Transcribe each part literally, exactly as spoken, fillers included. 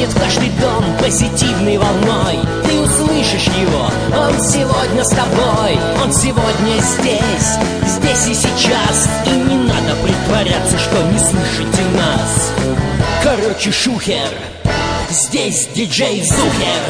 в каждый дом позитивной волной. Ты услышишь его, он сегодня с тобой, он сегодня здесь, здесь и сейчас. И не надо притворяться, что не слышите нас. Короче, шухер, здесь диджей Зухер.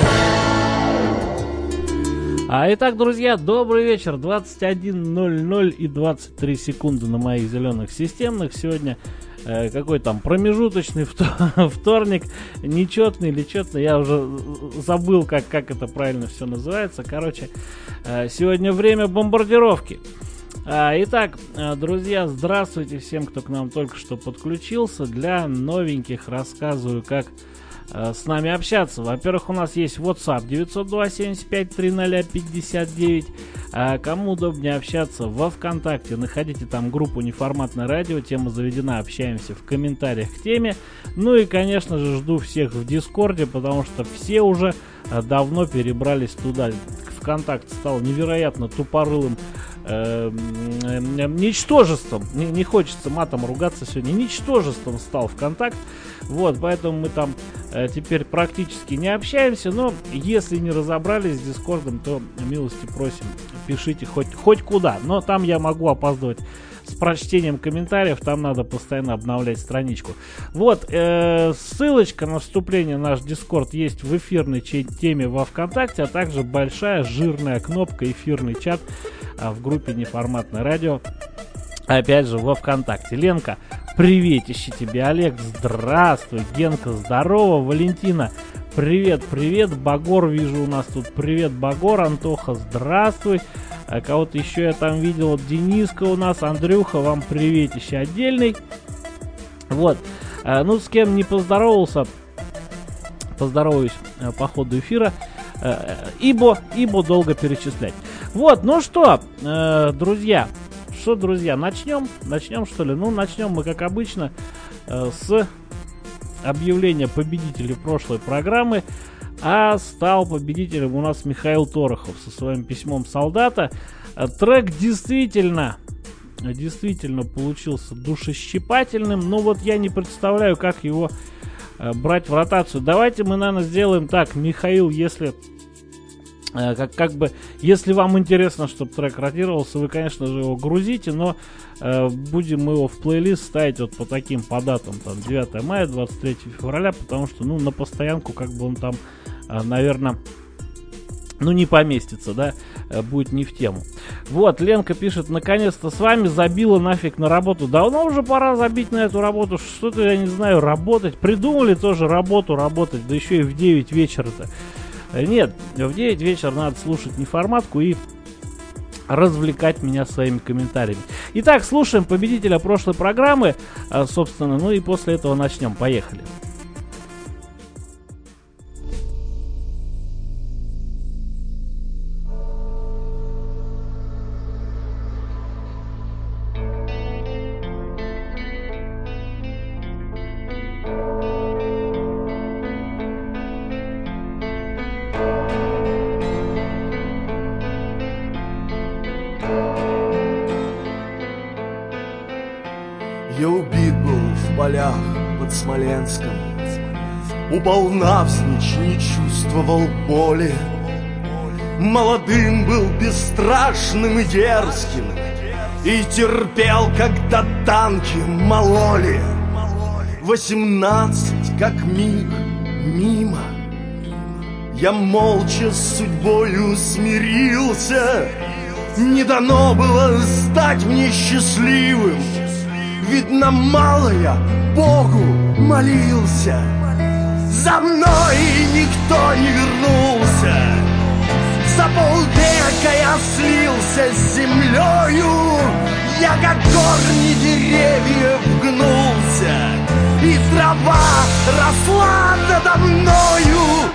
А итак, друзья, добрый вечер. двадцать один ноль ноль и двадцать три секунды на моих зеленых системных. Сегодня э, какой там промежуточный вторник, нечетный или четный, я уже забыл, как, как это правильно все называется. Короче, э, сегодня время бомбардировки. А, итак, друзья, здравствуйте всем, кто к нам только что подключился. Для новеньких рассказываю, как с нами общаться. Во-первых, у нас есть WhatsApp девятьсот два семьдесят пять тридцать пятьдесят девять. А кому удобнее общаться, во ВКонтакте находите там группу «Неформатное радио», тема заведена, общаемся в комментариях к теме. Ну и, конечно же, жду всех в Дискорде, потому что все уже давно перебрались туда. ВКонтакт стал невероятно тупорылым э, э, ничтожеством. Не, не хочется матом ругаться сегодня. Ничтожеством стал ВКонтакт. Вот, поэтому мы там э, теперь практически не общаемся. Но если не разобрались с Дискордом, то милости просим, пишите хоть, хоть куда. Но там я могу опаздывать с прочтением комментариев, там надо постоянно обновлять страничку. Вот, э, ссылочка на вступление в наш Дискорд есть в эфирной теме во ВКонтакте, а также большая жирная кнопка «Эфирный чат» в группе «Неформатное радио», опять же во ВКонтакте. Ленка, приветище тебе. Олег, здравствуй. Генка, здорово. Валентина, привет, привет. Багор, вижу у нас тут. Привет, Багор. Антоха, здравствуй. А кого-то еще я там видел. Дениска у нас. Андрюха, вам приветище отдельный. Вот. А, ну, с кем не поздоровался, поздороваюсь а, по ходу эфира. А, ибо, ибо долго перечислять. Вот, ну что, а, друзья. Что, друзья, начнем? Начнем, что ли? Ну, начнем мы, как обычно, а, с объявления победителей прошлой программы. А стал победителем у нас Михаил Торохов со своим письмом солдата. Трек действительно, действительно получился душещипательным. Но вот я не представляю, как его брать в ротацию. Давайте мы, наверное, сделаем так. Михаил, если... Как, как бы, если вам интересно, чтобы трек ротировался, вы, конечно же, его грузите, но э, будем мы его в плейлист ставить вот по таким по датам, там, девятое мая, двадцать третьего февраля, потому что, ну, на постоянку, как бы он там, э, наверное, ну, не поместится, да, э, будет не в тему. Вот, Ленка пишет, наконец-то с вами, забила нафиг на работу. Давно уже пора забить на эту работу, что-то, я не знаю, работать. Придумали тоже работу работать, да еще и в девять вечера-то. Нет, в девять вечера надо слушать неформатку и развлекать меня своими комментариями. Итак, слушаем победителя прошлой программы, собственно, ну и после этого начнем. Поехали. Я убит был в полях под Смоленском, упал навзничь, не чувствовал боли. Молодым был, бесстрашным и дерзким, и терпел, когда танки мололи. Восемнадцать, как миг, мимо. Я молча с судьбою смирился. Не дано было стать мне счастливым. Видно, мало я Богу молился. За мной никто не вернулся. За полвека я слился с землею. Я как корни деревьев гнулся, и трава росла надо мною.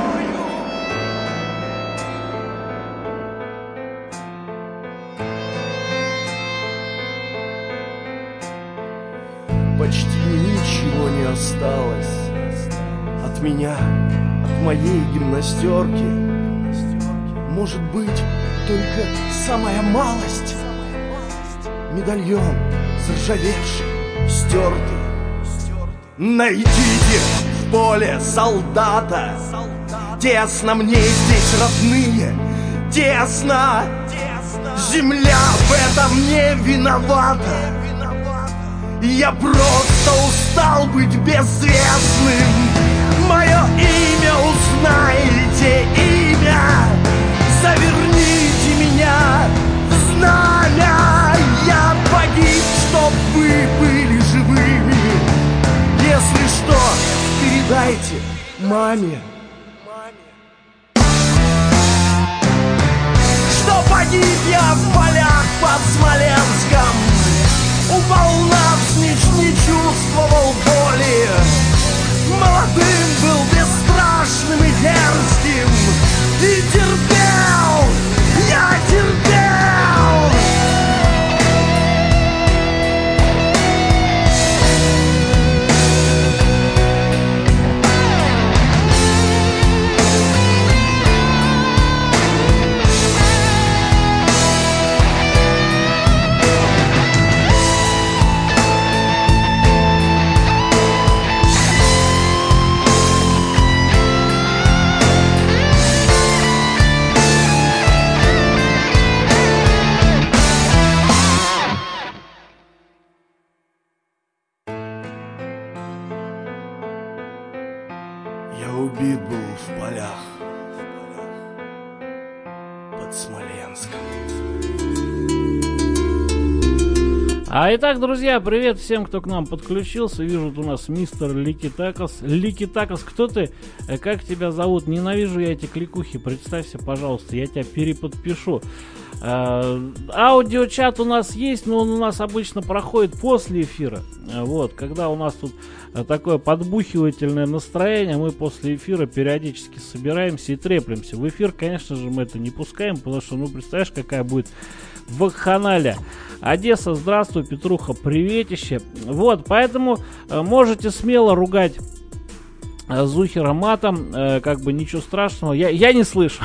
Почти ничего не осталось от меня, от моей гимнастерки. Может быть, только самая малость. Медальон заржавевший, стертый. Найдите в в поле солдата. Тесно мне здесь, родные, тесно. Земля в этом не виновата. Я просто устал быть безвестным. Мое имя узнаете, имя. Заверните меня в знамя. Я погиб, чтоб вы были живыми. Если что, передайте маме, что погиб я в полях под Смоленском. Упал навзничь, не чувствовал боли. Молодым был, бесстрашным и дерзким. И терпел, я терпел. Я убит был в полях под Смоленском. А итак, друзья, привет всем, кто к нам подключился. Вижу, тут у нас мистер Ликитакос. Ликитакос, кто ты? Как тебя зовут? Ненавижу я эти кликухи. Представься, пожалуйста, я тебя переподпишу. Uh, аудиочат у нас есть, но он у нас обычно проходит после эфира. Uh, вот, когда у нас тут uh, такое подбухивательное настроение, мы после эфира периодически собираемся и треплемся. В эфир, конечно же, мы это не пускаем, потому что, ну, представляешь, какая будет вакханалия. Одесса, здравствуй, Петруха, приветище. Вот, поэтому uh, можете смело ругать Зухера матом, э, как бы ничего страшного. Я, я не слышу.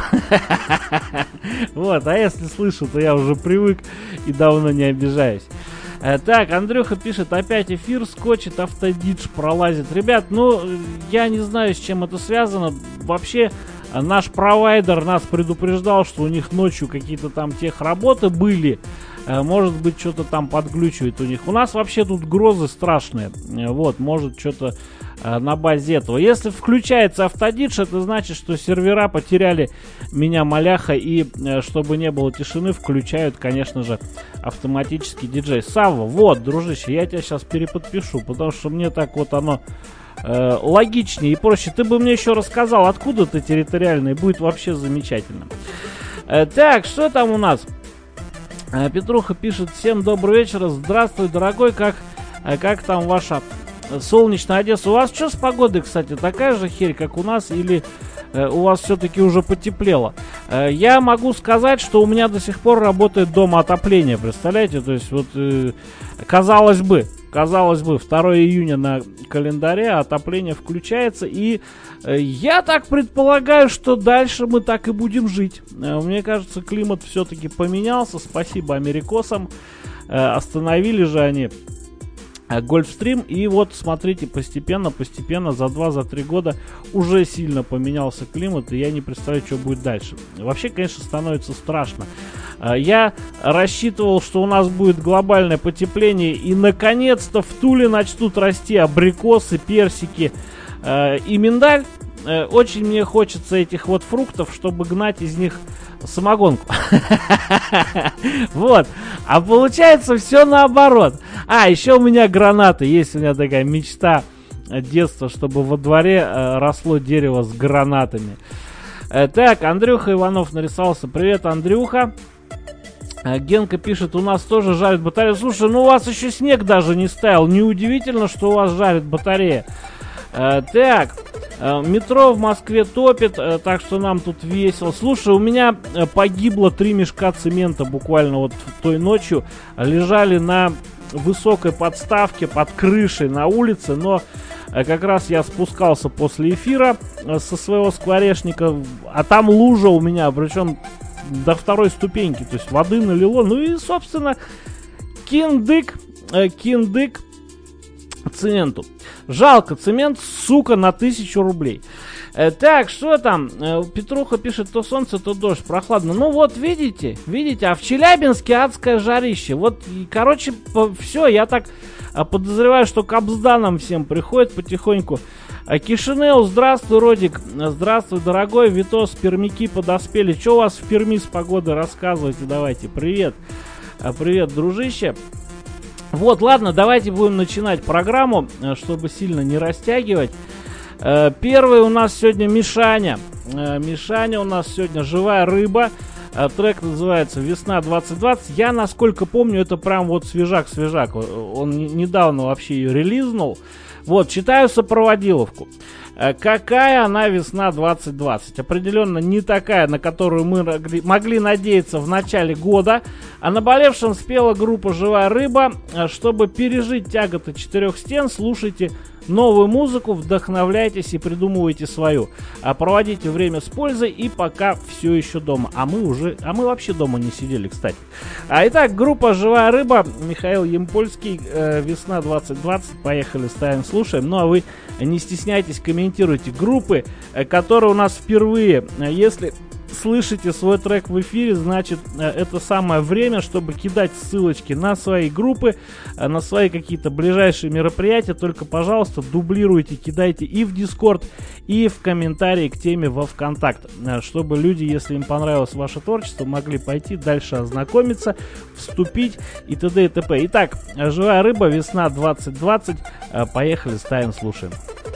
Вот, а если слышу, то я уже привык и давно не обижаюсь. Э, так, Андрюха пишет, опять эфир скочит, автодидж пролазит. Ребят, ну, я не знаю, с чем это связано. Вообще, наш провайдер нас предупреждал, что у них ночью какие-то там техработы были. Э, может быть, что-то там подглючивает у них. У нас вообще тут грозы страшные. Э, вот, может, что-то на базе этого. Если включается автодидж, это значит, что сервера потеряли меня маляха, и чтобы не было тишины, включают, конечно же, автоматический диджей. Савва, вот, дружище, я тебя сейчас переподпишу, потому что мне так вот оно э, логичнее и проще. Ты бы мне еще рассказал, откуда ты территориальный, будет вообще замечательно. Э, так, что там у нас? Э, Петруха пишет, всем добрый вечер, здравствуй, дорогой, как, э, как там ваша солнечная Одесса? У вас что с погодой, кстати, такая же херь, как у нас, или э, у вас все-таки уже потеплело? Э, я могу сказать, что у меня до сих пор работает дома отопление, представляете? То есть вот, э, казалось бы, казалось бы, второго июня на календаре, отопление включается, и э, я так предполагаю, что дальше мы так и будем жить. Э, мне кажется, климат все-таки поменялся, спасибо америкосам, э, остановили же они Гольфстрим, и вот смотрите, постепенно, постепенно за два три года уже сильно поменялся климат, и я не представляю, что будет дальше. Вообще, конечно, становится страшно. Я рассчитывал, что у нас будет глобальное потепление, и наконец-то в Туле начнут расти абрикосы, персики э, и миндаль. Э, очень мне хочется этих вот фруктов, чтобы гнать из них самогонку. Вот. А получается все наоборот. А, еще у меня гранаты. Есть у меня такая мечта детства, чтобы во дворе э, росло дерево с гранатами. Э, так, Андрюха Иванов нарисовался. Привет, Андрюха. Э, Генка пишет, у нас тоже жарит батарея. Слушай, ну у вас еще снег даже не стаял. Неудивительно, что у вас жарит батарея. Э, так, э, метро в Москве топит, э, так что нам тут весело. Слушай, у меня э, погибло три мешка цемента буквально вот той ночью. Лежали на высокой подставке под крышей на улице, но э, как раз я спускался после эфира э, со своего скворечника, а там лужа у меня, причем до второй ступеньки, то есть воды налило. Ну и, собственно, киндык, э, киндык. цементу. Жалко, цемент, сука, на тысячу рублей. Э, так, что там? Э, Петруха пишет, то солнце, то дождь, прохладно. Ну вот, видите, видите, а в Челябинске адское жарище. Вот, и, короче, все, я так э, подозреваю, что к Абзданам всем приходит потихоньку. А Кишинеу, здравствуй, Родик. Здравствуй, дорогой. Витос, пермяки подоспели. Что у вас в Перми с погодой? Рассказывайте, давайте. Привет. А, привет, дружище. Вот, ладно, давайте будем начинать программу, чтобы сильно не растягивать. Первый у нас сегодня Мишаня. Мишаня у нас сегодня «Живая рыба». Трек называется «Весна двадцать двадцать». Я, насколько помню, это прям вот свежак-свежак. Он недавно вообще ее релизнул. Вот, читаю сопроводиловку. Какая она весна двадцать двадцать? Определенно не такая, на которую мы могли надеяться в начале года. О наболевшем спела группа «Живая рыба». Чтобы пережить тяготы четырех стен, слушайте новую музыку, вдохновляйтесь и придумывайте свою. А проводите время с пользой и пока все еще дома. А мы уже, а мы вообще дома не сидели, кстати. А итак, группа «Живая рыба», Михаил Ямпольский, э, «Весна двадцать двадцать». Поехали, ставим, слушаем. Ну а вы не стесняйтесь, комментируйте группы, э, которые у нас впервые. Если слышите свой трек в эфире, значит, это самое время, чтобы кидать ссылочки на свои группы, на свои какие-то ближайшие мероприятия. Только, пожалуйста, дублируйте, кидайте и в Discord, и в комментарии к теме во ВКонтакт, чтобы люди, если им понравилось ваше творчество, могли пойти дальше ознакомиться, вступить и т.д. и т.п. Итак, «Живая рыба», «Весна двадцать двадцать». Поехали, ставим, слушаем.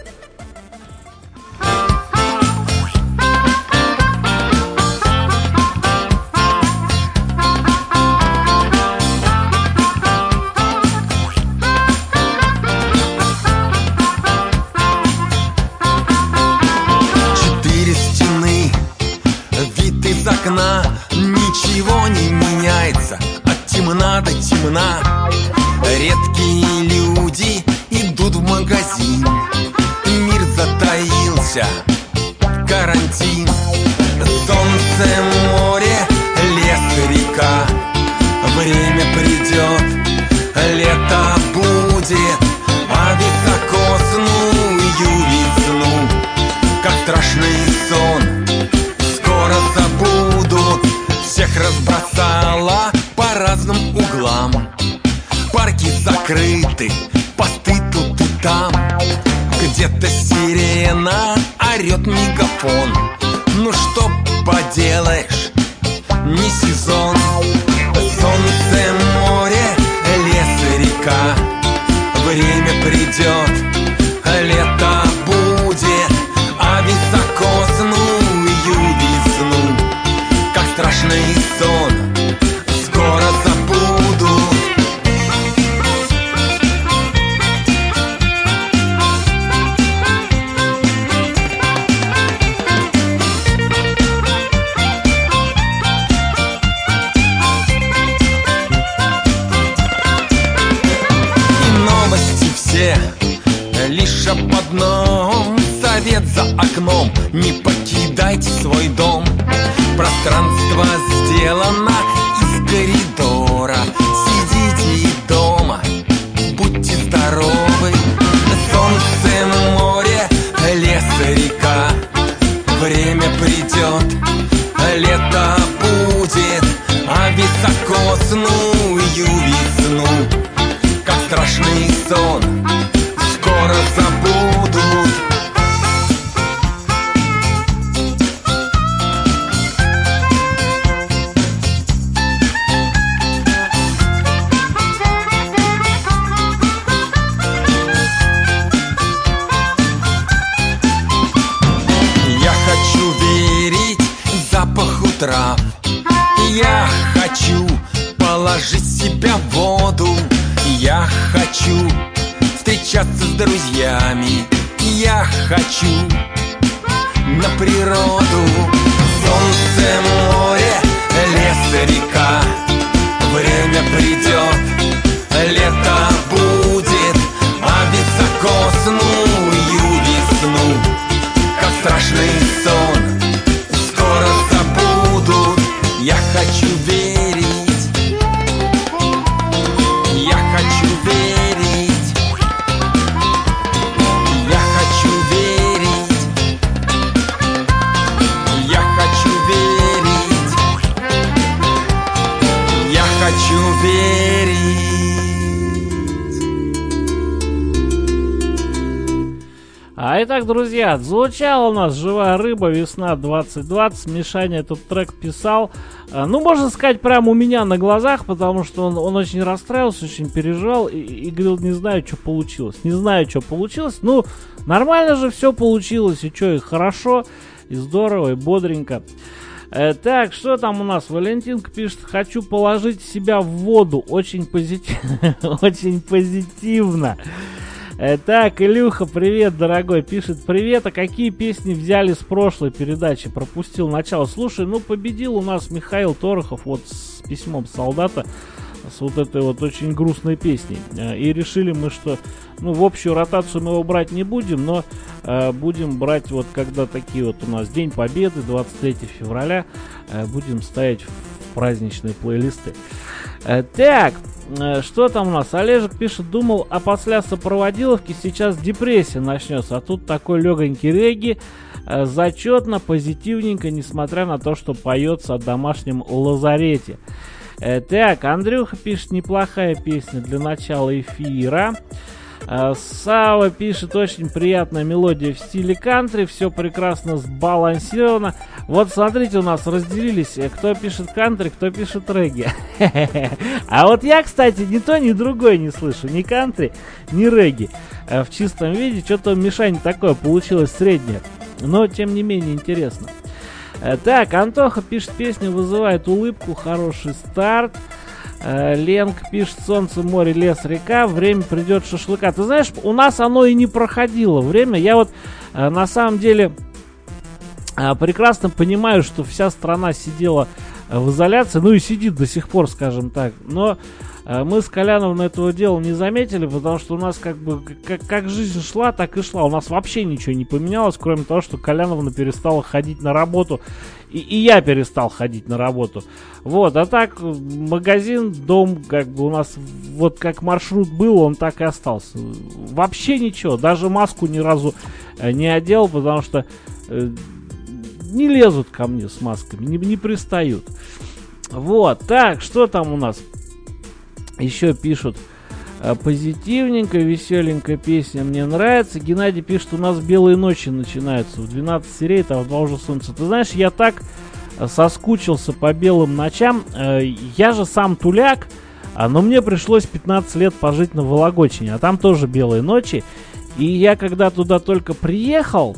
Ничего не меняется, от темна до темна. Редкие люди идут в магазин. Мир затаился, карантин. Солнце, море, лес, река. Время придет, лето будет, а високосную весну, как страшный сон, скоро забуду. Всех разбросала по разным углам. Парки закрыты, посты тут и там. Где-то сирена, орет мегафон. Ну что поделаешь, не сезон. Солнце, море, лес, река. Время придет, лето будет, а високосную весну, как страшный сон, скоро забуду. И новости все лишь об одном. Совет за окном: не покидайте свой дом. Пространство сделано из коридора. Сидите дома, будьте здоровы. Солнце, море, лес, река. Время придет, лето будет, а високосную весну, как страшный сон, скоро забудут. Трав. Я хочу положить себя в воду. Я хочу встречаться с друзьями. Я хочу на природу. Солнце, море, лес, река. Время придет, лето будет, а високосную весну, как страшный сон, скоро забудут. Я хочу верить, я хочу верить. А итак, друзья, звучала у нас «Живая рыба», весна двадцать двадцать. Мишаня этот трек писал, ну, можно сказать, прямо у меня на глазах, потому что он, он очень расстраивался, очень переживал и, и говорил, не знаю, что получилось. Не знаю, что получилось. Ну, нормально же все получилось, и что, и хорошо, и здорово, и бодренько. Э, так, что там у нас? Валентинка пишет: хочу положить себя в воду. Очень позитивно. Очень позитивно. Э, так, Илюха, привет, дорогой. Пишет: привет, а какие песни взяли с прошлой передачи? Пропустил начало. Слушай, ну победил у нас Михаил Торохов вот с письмом солдата, с вот этой вот очень грустной песней. Э, и решили мы, что ну, в общую ротацию мы его брать не будем, но э, будем брать вот когда такие вот у нас День Победы, двадцать третьего февраля, э, будем ставить в праздничные плейлисты. Э, так, э, что там у нас? Олежек пишет: думал, а после сопроводиловки сейчас депрессия начнется, а тут такой легонький регги, э, зачетно, позитивненько, несмотря на то, что поется о домашнем лазарете. Э, так, Андрюха пишет: неплохая песня для начала эфира. Сава пишет: очень приятная мелодия в стиле кантри, все прекрасно сбалансировано. Вот смотрите, у нас разделились, кто пишет кантри, кто пишет регги. А вот я, кстати, ни то, ни другое не слышу, ни кантри, ни регги в чистом виде. Что-то Мишань такое получилось среднее, но тем не менее интересно. Так, Антоха пишет: песня вызывает улыбку, хороший старт. Ленк пишет: солнце, море, лес, река, время придет шашлыка. Ты знаешь, у нас оно и не проходило время. Я вот э, на самом деле э, прекрасно понимаю, что вся страна сидела э, в изоляции, ну и сидит до сих пор, скажем так. Но э, мы с Коляновым этого дела не заметили, потому что у нас как бы как, как жизнь шла, так и шла. У нас вообще ничего не поменялось, кроме того, что Коляновна перестала ходить на работу. И, и я перестал ходить на работу. Вот, а так магазин, дом, как бы у нас вот как маршрут был, он так и остался. Вообще ничего, даже маску ни разу э, не одел, потому что э, не лезут ко мне с масками, не, не пристают. Вот, так, что там у нас? Еще пишут: позитивненькая, веселенькая песня, мне нравится. Геннадий пишет: у нас белые ночи начинаются в двенадцать серий, там в два уже солнце. Ты знаешь, я так соскучился по белым ночам. Я же сам туляк, но мне пришлось пятнадцать лет пожить на Вологодчине, а там тоже белые ночи. И я когда туда только приехал,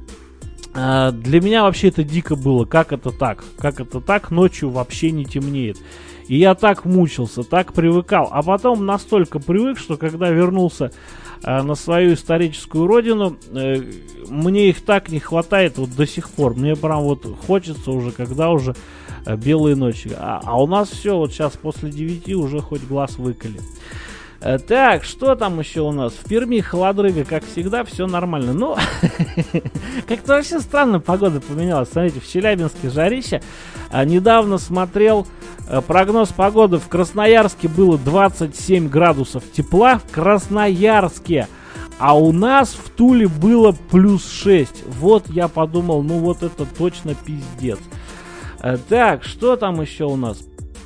для меня вообще это дико было. Как это так? Как это так? Ночью вообще не темнеет. И я так мучился, так привыкал. А потом настолько привык, что когда вернулся э, на свою историческую родину, э, мне их так не хватает вот до сих пор. Мне прям вот хочется уже, когда уже э, белые ночи. А, а у нас все, вот сейчас после девяти уже хоть глаз выколи. Э, так, что там еще у нас? В Перми холодрыга, как всегда, все нормально. Ну, как-то вообще странно погода поменялась. Смотрите, в Челябинске жарища. Недавно смотрел прогноз погоды. В Красноярске было двадцать семь градусов тепла. В Красноярске. А у нас в Туле было плюс шесть. Вот я подумал, ну вот это точно пиздец. Так, что там еще у нас?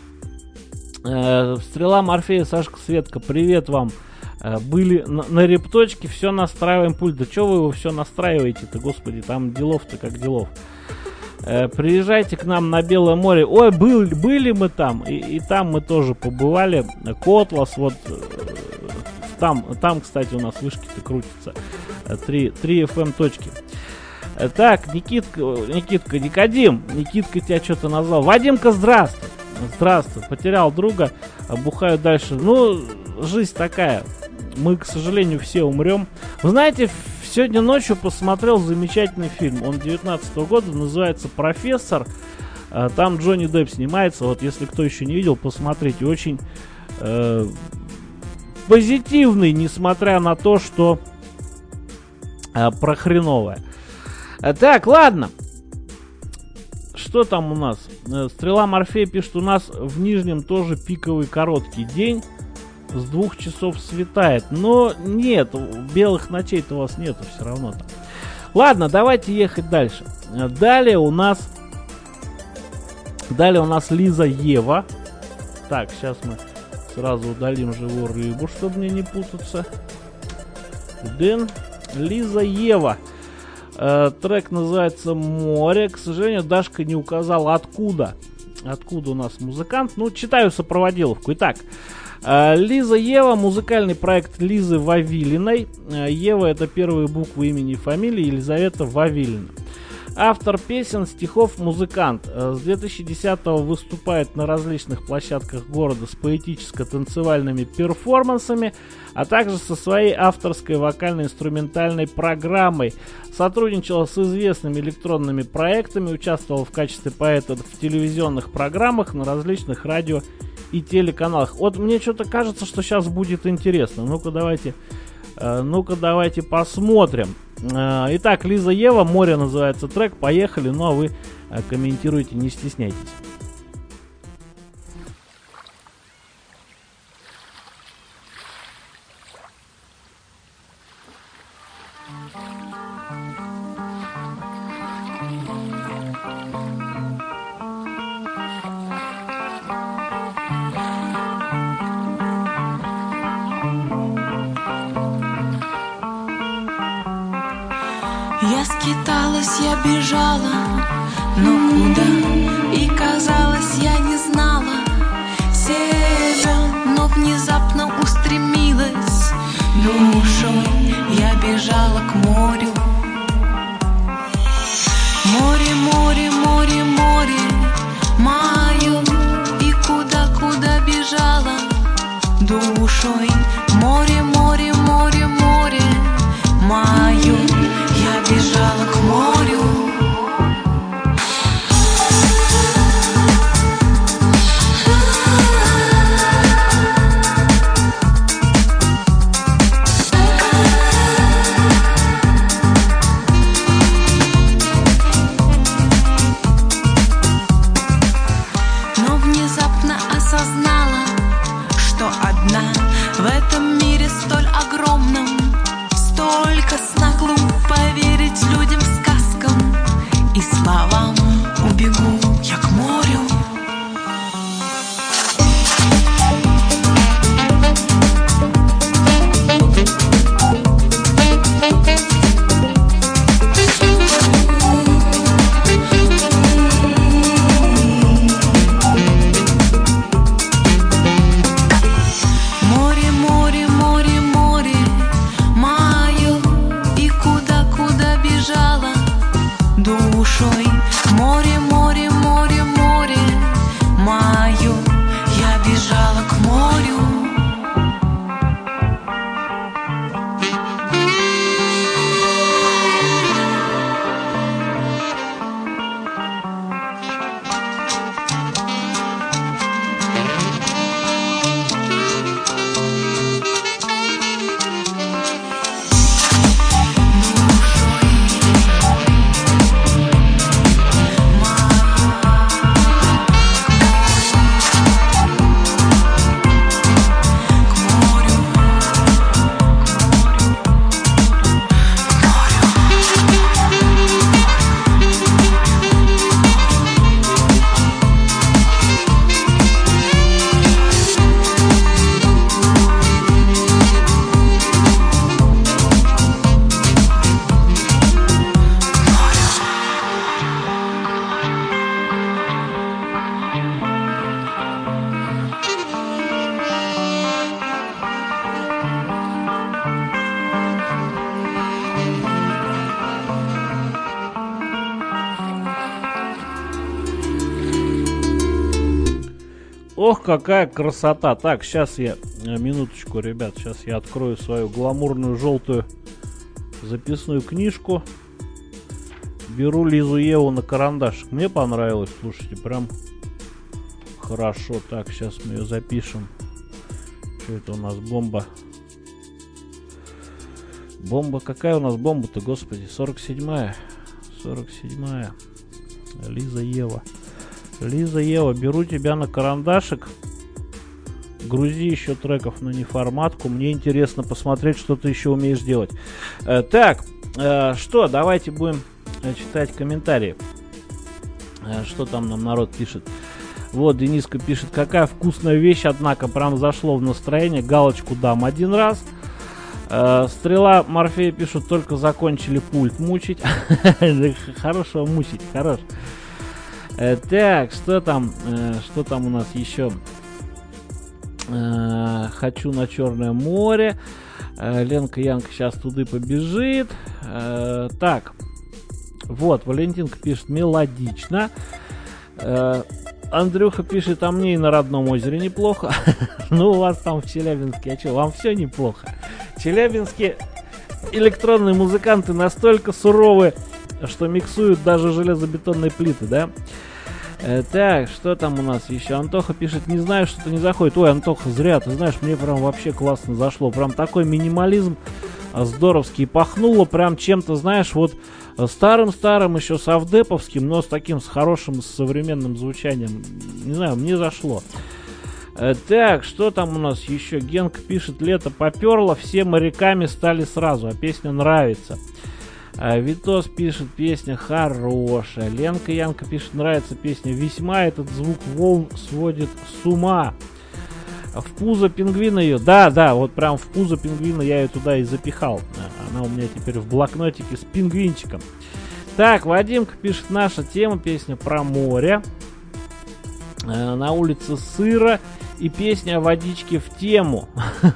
Стрела, Морфея, Сашка, Светка, привет вам. Были на, на репточке, все настраиваем пульт. Да что вы его все настраиваете-то, господи, там делов-то как делов. Э, приезжайте к нам на Белое море. Ой, был, были мы там, и, и там мы тоже побывали. Котлас, вот э, там, там, кстати, у нас вышки-то крутятся. три эф эм точки. Э, так, Никитка, Никитка, Никодим, Никитка тебя что-то назвал. Вадимка, здравствуй. Здравствуй, потерял друга, бухаю дальше. Ну, жизнь такая. Мы, к сожалению, все умрем. Вы знаете, сегодня ночью посмотрел замечательный фильм. Он девятнадцатого года, называется «Профессор». Там Джонни Депп снимается. Вот, если кто еще не видел, посмотрите. Очень э, позитивный, несмотря на то, что э, прохреновое. Так, ладно. Что там у нас? Стрела Морфея пишет: у нас в Нижнем тоже пиковый короткий день. С двух часов светает. Но нет, белых ночей-то у вас нету все равно там. Ладно, давайте ехать дальше. Далее у нас... Далее у нас Лиза Ева. Так, сейчас мы сразу удалим живую рыбу, чтобы мне не путаться. Дэн. Лиза Ева. Э, трек называется «Море». К сожалению, Дашка не указала, откуда. Откуда у нас музыкант. Ну, читаю сопроводиловку. Итак, э, Лиза Ева, музыкальный проект Лизы Вавилиной. Э, Ева — это первые буквы имени и фамилии Елизавета Вавилина. Автор песен, стихов, музыкант. С две тысячи десятого выступает на различных площадках города с поэтическо-танцевальными перформансами, а также со своей авторской вокально-инструментальной программой. Сотрудничала с известными электронными проектами, участвовала в качестве поэта в телевизионных программах на различных радио и телеканалах. Вот мне что-то кажется, что сейчас будет интересно. Ну-ка давайте, э, ну-ка давайте посмотрим. Итак, Лиза Ева, «Море» называется трек. Поехали, ну а вы комментируйте, не стесняйтесь. Я скиталась, я бежала, но куда? И казалось, я не знала себя, но внезапно устремилась душой. Я бежала к морю. Море, море, море, море мое. И куда, куда бежала душой? Море, море, море, море мое. Я бежала к морю. Но внезапно осознала, что одна в этом мире столь огромном. Столько сна глупо верить людям, сказкам и словам. Убегу я к морю. Море, море, море, море мое. И куда, куда бежала душой? Море, море, море, море мое. Я бежала к морю. Ох, какая красота. Так, сейчас я, минуточку, ребят, сейчас я открою свою гламурную желтую записную книжку. Беру Лизу Еву на карандашик. Мне понравилось, слушайте, прям хорошо. Так, сейчас мы ее запишем. Что это у нас, бомба? Бомба, какая у нас бомба-то, господи? сорок седьмая. сорок седьмая. Лиза Ева. Лиза Ева, беру тебя на карандашик. Грузи еще треков на неформатку. Мне интересно посмотреть, что ты еще умеешь делать. Э, так, э, что, давайте будем э, читать комментарии. Э, что там нам народ пишет. Вот, Дениска пишет: какая вкусная вещь, однако, прям зашло в настроение. Галочку дам один раз. Э, Стрела Морфея пишут, только закончили пульт мучить. Хорошего мучить, хорош. Э, так, что там, э, что там у нас еще? Э, хочу на Черное море. Э, Ленка Янка сейчас туда побежит. Э, так, вот, Валентинка пишет, мелодично. Э, Андрюха пишет, а мне и на родном озере неплохо. Ну, у вас там в Челябинске, а что, вам все неплохо? В Челябинске электронные музыканты настолько суровы, что миксуют даже железобетонные плиты, да? Э, так, что там у нас еще? Антоха пишет, не знаю, что-то не заходит. Ой, Антоха, зря, ты знаешь, мне прям вообще классно зашло. Прям такой минимализм здоровский. Пахнуло прям чем-то, знаешь, вот старым-старым еще совдеповским, но с таким, с хорошим, с современным звучанием. Не знаю, мне зашло. Э, так, что там у нас еще? Генка пишет, лето поперло, все моряками стали сразу, а песня нравится. А Витос пишет, песня хорошая. Ленка Янка пишет, нравится песня весьма, этот звук волн сводит с ума. В пузо пингвина ее, да, да, вот прям в пузо пингвина я ее туда и запихал. Она у меня теперь в блокнотике с пингвинчиком. Так, Вадимка пишет, наша тема, песня про море. Э, на улице сыро и песня о водичке в тему.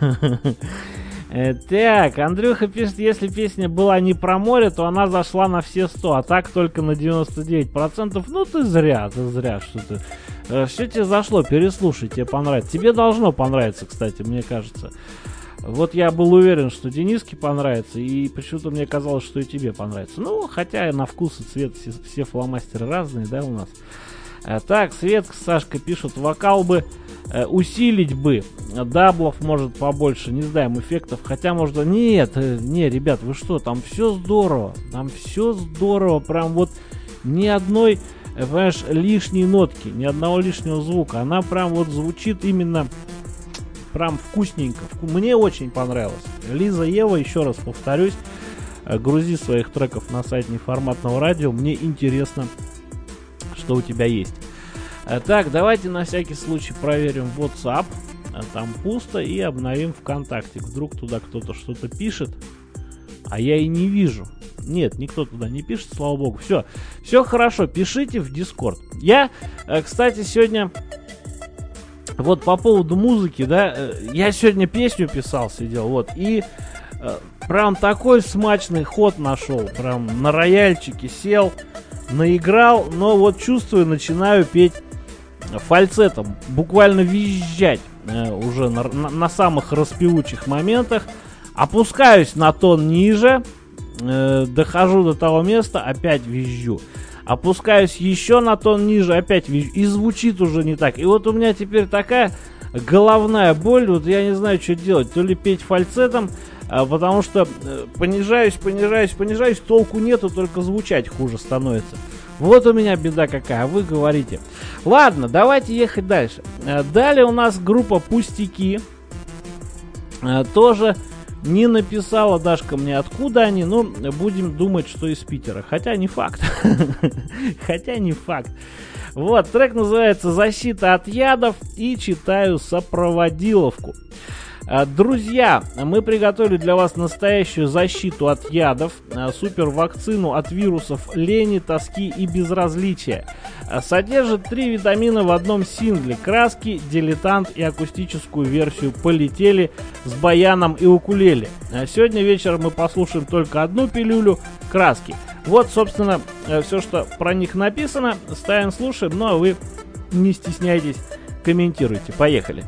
Так, Андрюха пишет, если песня была не про море, то она зашла на все сто, а так только на девяносто девять процентов. Ну ты зря, ты зря, что ты. Что тебе зашло? Переслушай, тебе понравится. Тебе должно понравиться, кстати, мне кажется. Вот я был уверен, что Дениске понравится, и почему-то мне казалось, что и тебе понравится. Ну, хотя на вкус и цвет все, все фломастеры разные, да, у нас. А, так, Светка, Сашка пишут, вокал бы э, усилить бы, даблов может побольше, не знаем, эффектов, хотя можно... Нет, э, не, ребят, вы что, там все здорово, там все здорово, прям вот ни одной, э, понимаешь, лишней нотки, ни одного лишнего звука, она прям вот звучит именно... Прям вкусненько. Мне очень понравилось. Лиза Ева, еще раз повторюсь, грузи своих треков на сайт Неформатного радио. Мне интересно, что у тебя есть. Так, давайте на всякий случай проверим WhatsApp. Там пусто. И обновим ВКонтакте. Вдруг туда кто-то что-то пишет, а я и не вижу. Нет, никто туда не пишет, слава богу. Все, все хорошо. Пишите в Discord. Я, кстати, сегодня... Вот по поводу музыки, да, я сегодня песню писал, сидел, вот, и э, прям такой смачный ход нашел, прям на рояльчике сел, наиграл, но вот чувствую, начинаю петь фальцетом, буквально визжать э, уже на, на, на самых распевучих моментах, опускаюсь на тон ниже, э, дохожу до того места, опять визжу. Опускаюсь еще на тон ниже, опять вижу, и звучит уже не так. И вот у меня теперь такая головная боль, вот я не знаю, что делать. То ли петь фальцетом, а, потому что э, понижаюсь, понижаюсь, понижаюсь, толку нету, только звучать хуже становится. Вот у меня беда какая, вы говорите. Ладно, давайте ехать дальше. А, далее у нас группа Пустяки. А, тоже... Не написала Дашка мне, откуда они, но будем думать, что из Питера. Хотя не факт. Хотя не факт. Вот, трек называется «Защита от ядов» и читаю сопроводиловку. Друзья, мы приготовили для вас настоящую защиту от ядов, супер вакцину от вирусов лени, тоски и безразличия. Содержит три витамина в одном сингле: краски, дилетант и акустическую версию «Полетели» с баяном и укулеле. Сегодня вечером мы послушаем только одну пилюлю — краски. Вот, собственно, все, что про них написано. Ставим, слушаем, ну а вы не стесняйтесь, комментируйте. Поехали.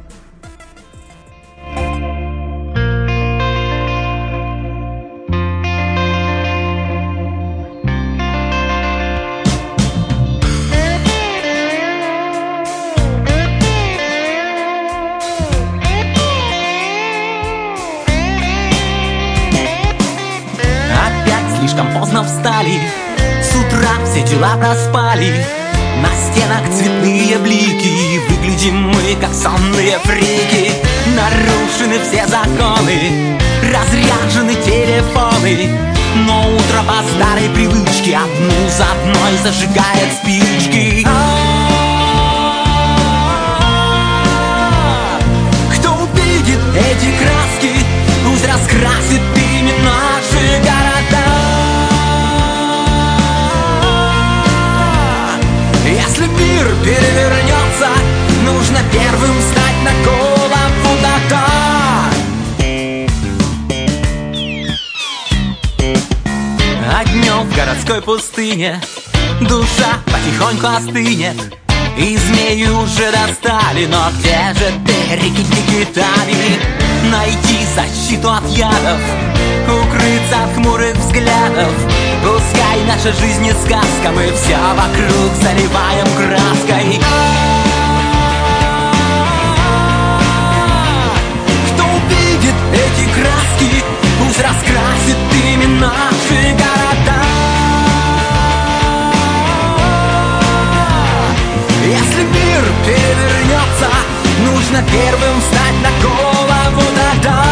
Слишком поздно встали, с утра все дела проспали. На стенах цветные блики, выглядим мы как сонные фрики. Нарушены все законы, разряжены телефоны, но утро по старой привычке одну за одной зажигает спички. Кто увидит эти краски, пусть раскрасит пустыне душа потихоньку остынет, и змеи уже достали. Но где же ты, реки-реки Тани? Найти защиту от ядов, укрыться от хмурых взглядов. Пускай наша жизнь не сказка, мы все вокруг заливаем краской. Кто увидит эти краски, пусть раскрасит ими наши города. Если мир перевернется, нужно первым встать на голову тогда.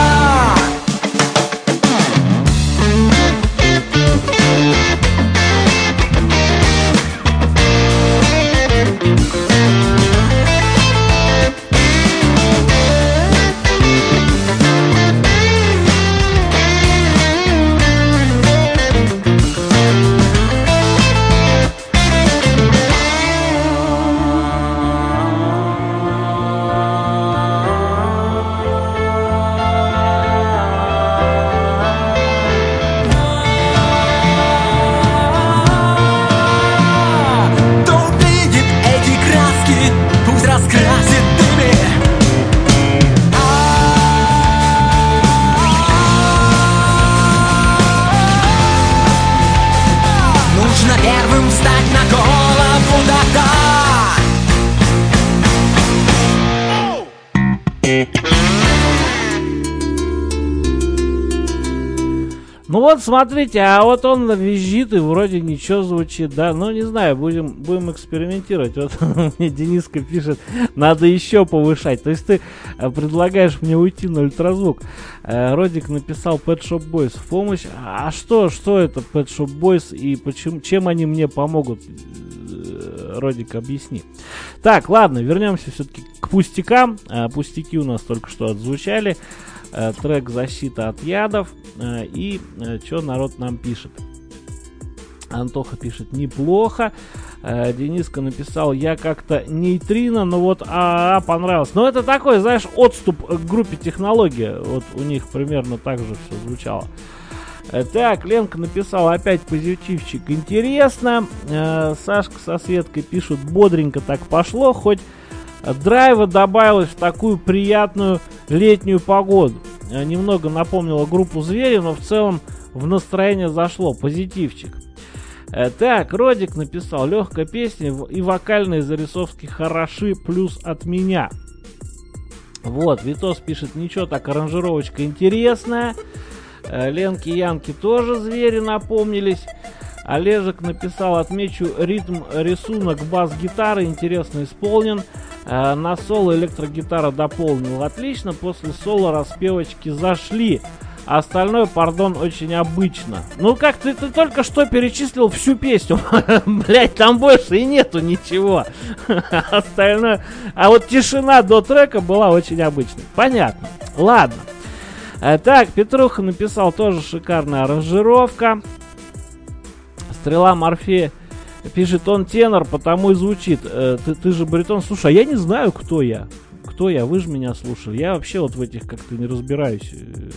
Ну вот, смотрите, а вот он визжит и вроде ничего звучит, да, ну не знаю, будем, будем экспериментировать. Вот мне Дениска пишет, надо еще повышать. То есть ты предлагаешь мне уйти на ультразвук. Родик написал Pet Shop Boys в помощь. А что, что это Pet Shop Boys и почему, чем они мне помогут? Родик, объясни. Так, ладно, вернемся все-таки к пустякам. Пустяки у нас только что отзвучали. Трек «Защита от ядов». И что народ нам пишет? Антоха пишет: неплохо. Дениска написал: я как-то нейтрино, но вот а, -а понравилось. Но это такой, знаешь, отступ к группе «Технология». Вот у них примерно так же все звучало. Так, Ленка написала: опять позитивчик. Интересно. Сашка со Светкой пишут: бодренько так пошло, хоть драйва добавилось в такую приятную летнюю погоду. Немного напомнила группу «Звери», но в целом в настроение зашло. Позитивчик. Так, Родик написал: легкая песня и вокальные зарисовки хороши, плюс от меня. Вот, Витос пишет: ничего так, аранжировочка интересная. Ленки Янки тоже «Звери» напомнились. Олежек написал: отмечу ритм, рисунок бас-гитары интересно исполнен. На соло электрогитара дополнил отлично. После соло распевочки зашли. Остальное, пардон, очень обычно. Ну как, ты, ты только что перечислил всю песню. Блять, там больше и нету ничего. Остальное... А вот тишина до трека была очень обычной. Понятно. Ладно. Так, Петруха написал: тоже шикарная аранжировка. Стрела Морфея пишет: он тенор, потому и звучит. Э, ты, ты же баритон. Слушай, а я не знаю, кто я. Кто я? Вы же меня слушали. Я вообще вот в этих как-то не разбираюсь.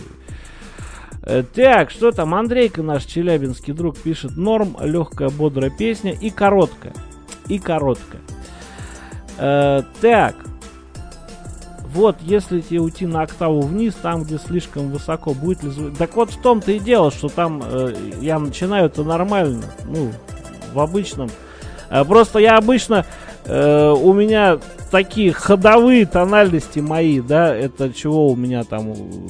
Э, так, что там? Андрейка, наш челябинский друг, пишет: норм, легкая, бодрая песня и короткая. И короткая. Э, так. Вот, если тебе уйти на октаву вниз, там, где слишком высоко, будет ли звук... Так вот в том-то и дело, что там э, я начинаю это нормально, ну, в обычном. Э, просто я обычно, э, у меня такие ходовые тональности мои, да, это чего у меня там,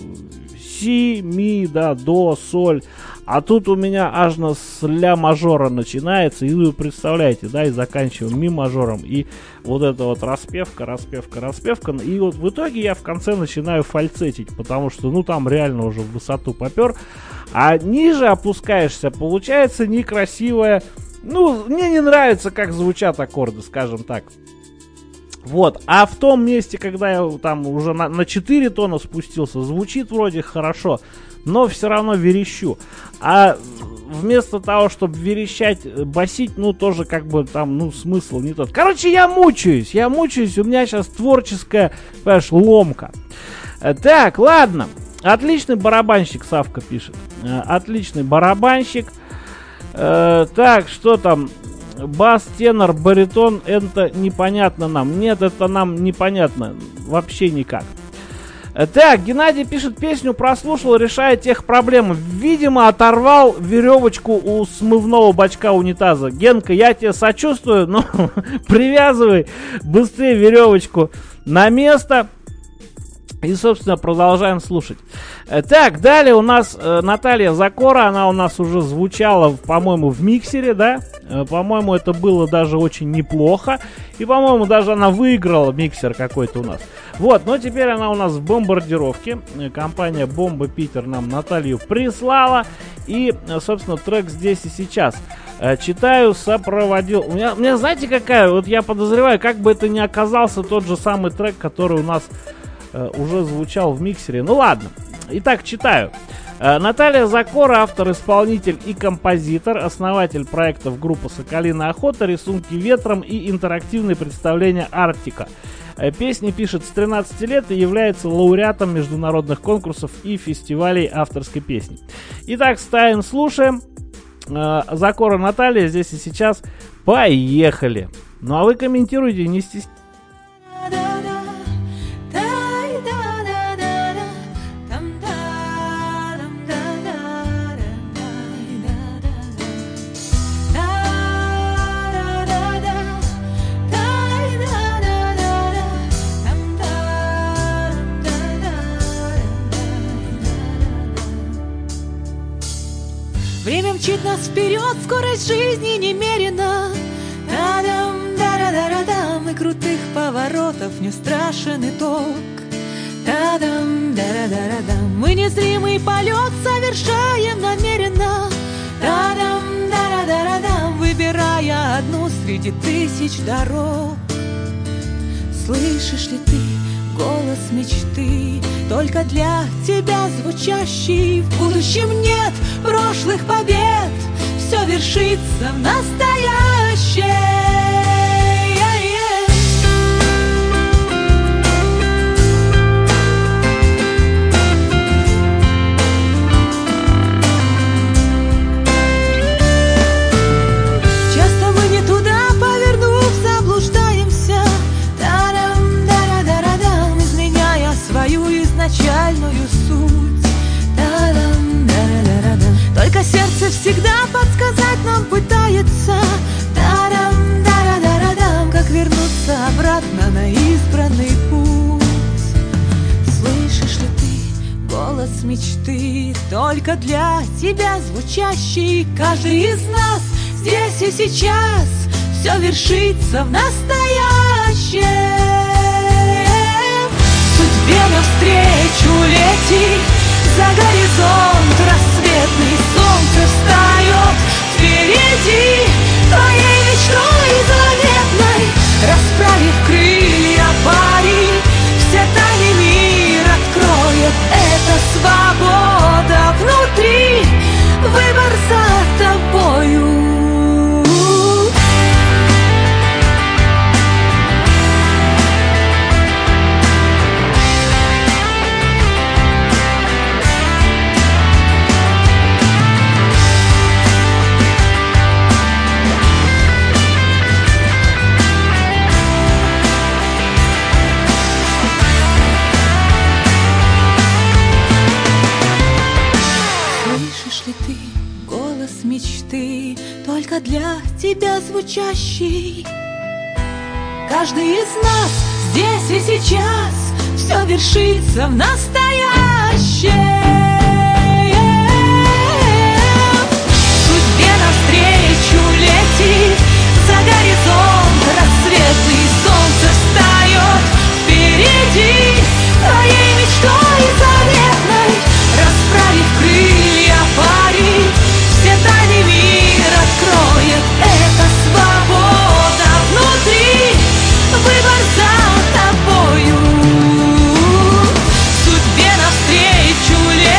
си, ми, да, до, соль. А тут у меня аж с ля мажора начинается, и вы представляете, да, и заканчиваем ми мажором, и вот эта вот распевка, распевка, распевка, и вот в итоге я в конце начинаю фальцетить, потому что, ну, там реально уже в высоту попер, а ниже опускаешься, получается некрасивая, ну, мне не нравится, как звучат аккорды, скажем так. Вот, а в том месте, когда я там уже на, на четыре тона спустился, звучит вроде хорошо, но все равно верещу. А вместо того, чтобы верещать, басить, ну, тоже как бы там, ну, смысл не тот. Короче, я мучаюсь, я мучаюсь, у меня сейчас творческая, понимаешь, ломка. Так, ладно. Отличный барабанщик, Савка пишет. Отличный барабанщик. Э, так, что там? Бас, тенор, баритон, это непонятно нам. Нет, это нам непонятно. Вообще никак. Так, Геннадий пишет: песню прослушал, решает тех проблемы. Видимо, оторвал веревочку у смывного бачка унитаза. Генка, я тебе сочувствую, но привязывай быстрее веревочку на место. И, собственно, продолжаем слушать. Так, далее у нас э, Наталья Закора. Она у нас уже звучала, по-моему, в миксере, да? Э, по-моему, это было даже очень неплохо. И, по-моему, даже она выиграла миксер какой-то у нас. Вот, но теперь она у нас в бомбардировке. Компания Бомба Питер нам Наталью прислала. И, собственно, трек здесь и сейчас. Э, читаю, сопроводил. У меня, у меня, знаете, какая? Вот я подозреваю, как бы это ни оказался тот же самый трек, который у нас уже звучал в миксере. Ну ладно. Итак, читаю. Наталья Закора, автор-исполнитель и композитор, основатель проектов группы «Соколиная охота», «Рисунки ветром» и интерактивные представления «Арктика». Песни пишет с тринадцати лет и является лауреатом международных конкурсов и фестивалей авторской песни. Итак, ставим, слушаем. Закора Наталья здесь и сейчас. Поехали. Ну а вы комментируйте, не стесняйтесь. Время мчит нас вперед, скорость жизни немерена. Та-дам, да-да-да-да-дам, и крутых поворотов не страшен итог. Та-дам, да-да-да-да-дам, мы незримый полет совершаем намеренно. Та-дам, да-да-да-да-дам, выбирая одну среди тысяч дорог. Слышишь ли ты голос мечты, только для тебя звучащий? В будущем нет прошлых побед, все вершится в настоящем. Часто мы не туда повернув заблуждаемся. Свою изначальную суть. Та-дам, да-да-да-да. Только сердце всегда подсказать нам пытается. Та-дам, да-да-да-да-дам, как вернуться обратно на избранный путь. Слышишь ли ты голос мечты, только для тебя звучащий? Каждый из нас здесь и сейчас все вершится в настоящем. Судьбе навстречу лети, за горизонт рассветный, солнце встает впереди, твоей мечтой заветной. Расправив крылья, пари, все тайны мир откроет. Это свобода внутри, выбор за тобою. Мечты, только для тебя звучащий. Каждый из нас здесь и сейчас все вершится в настоящем. Судьбе навстречу летит, за горизонт рассветный, солнце встает впереди, твоей мечтой заветной. Расправив крылья, пари, все тайны мир откроет. Это свобода внутри, выбор за тобою. Судьбе навстречу летит.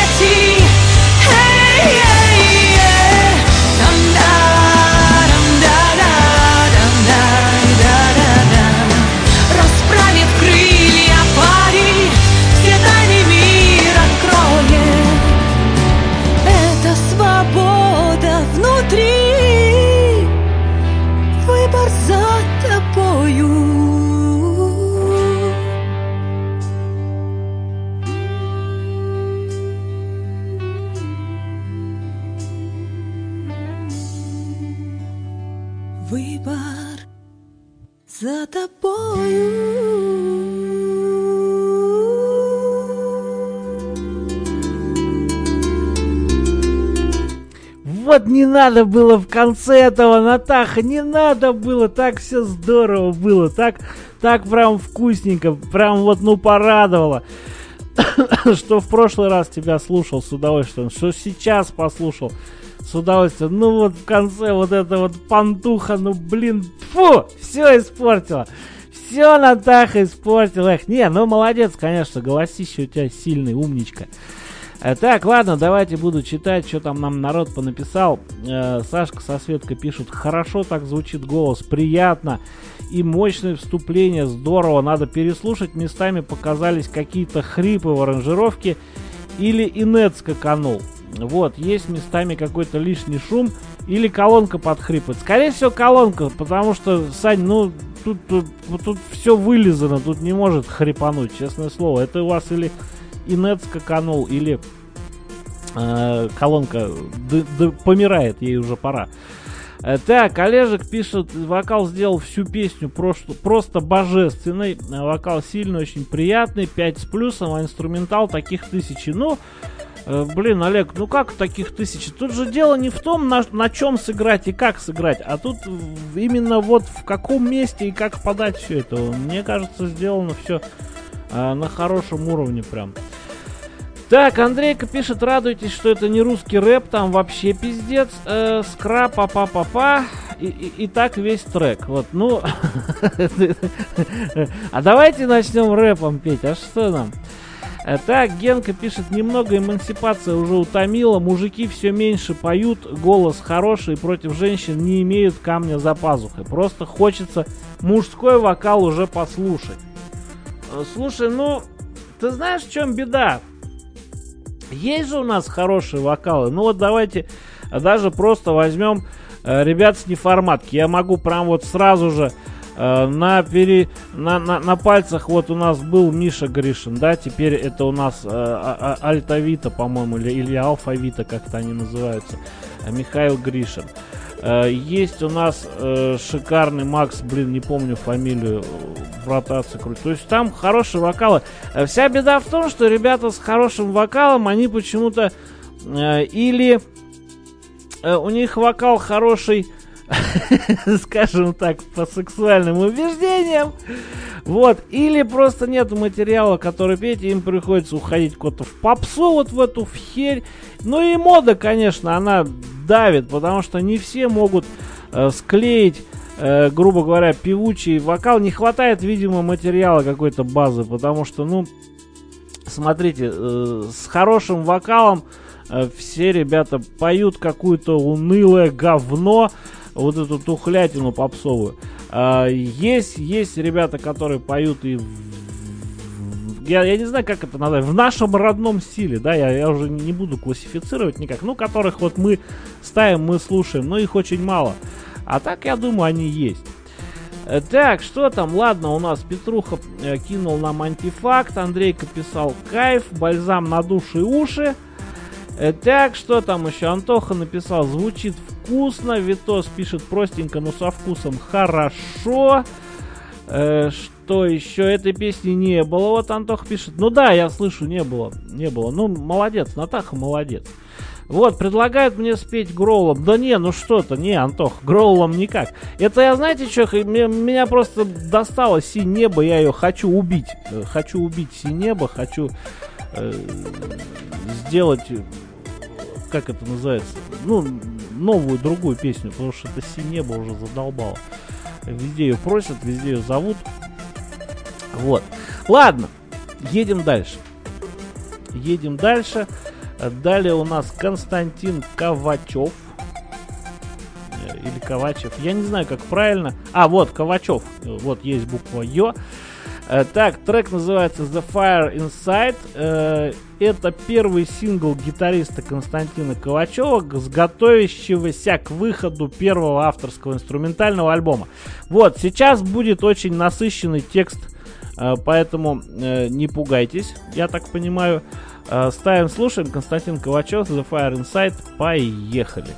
Вот не надо было в конце этого, Натаха, не надо было, так все здорово было, так, так прям вкусненько, прям вот ну порадовало, что в прошлый раз тебя слушал с удовольствием, что сейчас послушал с удовольствием, ну вот в конце вот эта вот пантуха, ну блин, фу, все испортила, все Натаха испортила, эх, не, ну молодец, конечно, голосище у тебя сильный, умничка. Так, ладно, давайте буду читать, что там нам народ понаписал. э, Сашка со Светкой пишут: хорошо так звучит голос, приятно. И мощное вступление, здорово. Надо переслушать, местами показались какие-то хрипы в аранжировке. Или инет скаканул. Вот, есть местами какой-то лишний шум. Или колонка подхрипает. Скорее всего колонка, потому что, Сань, ну тут, тут, тут все вылизано, тут не может хрипануть, честное слово. Это у вас или инет скаканул, или э, колонка д- д- помирает, ей уже пора. Э, так, Олежек пишет: вокал сделал всю песню просто, просто божественный. Вокал сильный, очень приятный, пять с плюсом, а инструментал таких тысячи. Ну, э, блин, Олег, ну как таких тысячи? Тут же дело не в том, на, на чем сыграть и как сыграть, а тут именно вот в каком месте и как подать все это. Мне кажется, сделано все э, на хорошем уровне прям. Так, Андрейка пишет: радуйтесь, что это не русский рэп, там вообще пиздец. Э, скра, па-па-па-па. И, и, и так весь трек. Вот, ну. А давайте начнем рэпом петь. А что нам? Так, Генка пишет: немного эмансипация уже утомила. Мужики все меньше поют. Голос хороший, против женщин не имеют камня за пазухой. Просто хочется мужской вокал уже послушать. Слушай, ну, ты знаешь, в чем беда? Есть же у нас хорошие вокалы. Ну вот давайте даже просто возьмем э, ребят с неформатки. Я могу прям вот сразу же э, на, пере, на, на, на пальцах. Вот у нас был Миша Гришин, да, теперь это у нас э, а, а, Альтавита, по-моему, или, или Алфавита, как-то они называются. Михаил Гришин. Э, есть у нас э, шикарный Макс, блин, не помню фамилию, в ротации крутит. То есть там хорошие вокалы. Э, вся беда в том, что ребята с хорошим вокалом, они почему-то э, или э, у них вокал хороший, скажем так, по сексуальным убеждениям, вот, или просто нет материала, который петь, и им приходится уходить куда-то в попсу, вот в эту в херь. Ну и мода, конечно, она давит, потому что не все могут э, склеить, э, грубо говоря, певучий вокал. Не хватает, видимо, материала какой-то базы, потому что, ну, смотрите, э, с хорошим вокалом э, все ребята поют какое-то унылое говно, вот эту тухлятину попсовую. Э, есть, есть ребята, которые поют и в, Я, я не знаю, как это назвать, в нашем родном стиле, да, я, я уже не буду классифицировать никак, ну, которых вот мы ставим, мы слушаем, но их очень мало. А так, я думаю, они есть. Так, что там? Ладно, у нас Петруха э, кинул нам антифакт, Андрейка писал: кайф, бальзам на душу и уши. Э, так, что там еще? Антоха написал: звучит вкусно. Витос пишет: простенько, но со вкусом хорошо. Э, что еще? Этой песни не было. Вот Антоха пишет: ну да, я слышу, не было. Не было. Ну, молодец, Натаха молодец. Вот, предлагают мне спеть гроулом. Да не, ну что-то, не, Антох, гроулом никак. Это я, знаете, что, меня, меня просто достало Си-небо, я ее хочу убить. Хочу убить Си-небо, хочу э, сделать, как это называется, ну, новую, другую песню, потому что это Си-небо уже задолбало. Везде ее просят, везде ее зовут. Вот. Ладно, едем дальше. Едем дальше. Далее у нас Константин Ковачев. Или Ковачев. Я не знаю, как правильно. А, вот, Ковачев. Вот есть буква Ё. Так, трек называется The Fire Inside. Это первый сингл гитариста Константина Ковачева, с готовящегося к выходу первого авторского инструментального альбома. Вот, сейчас будет очень насыщенный текст, поэтому не пугайтесь, я так понимаю. Ставим, слушаем. Константин Ковачев, The Fire Inside. Поехали.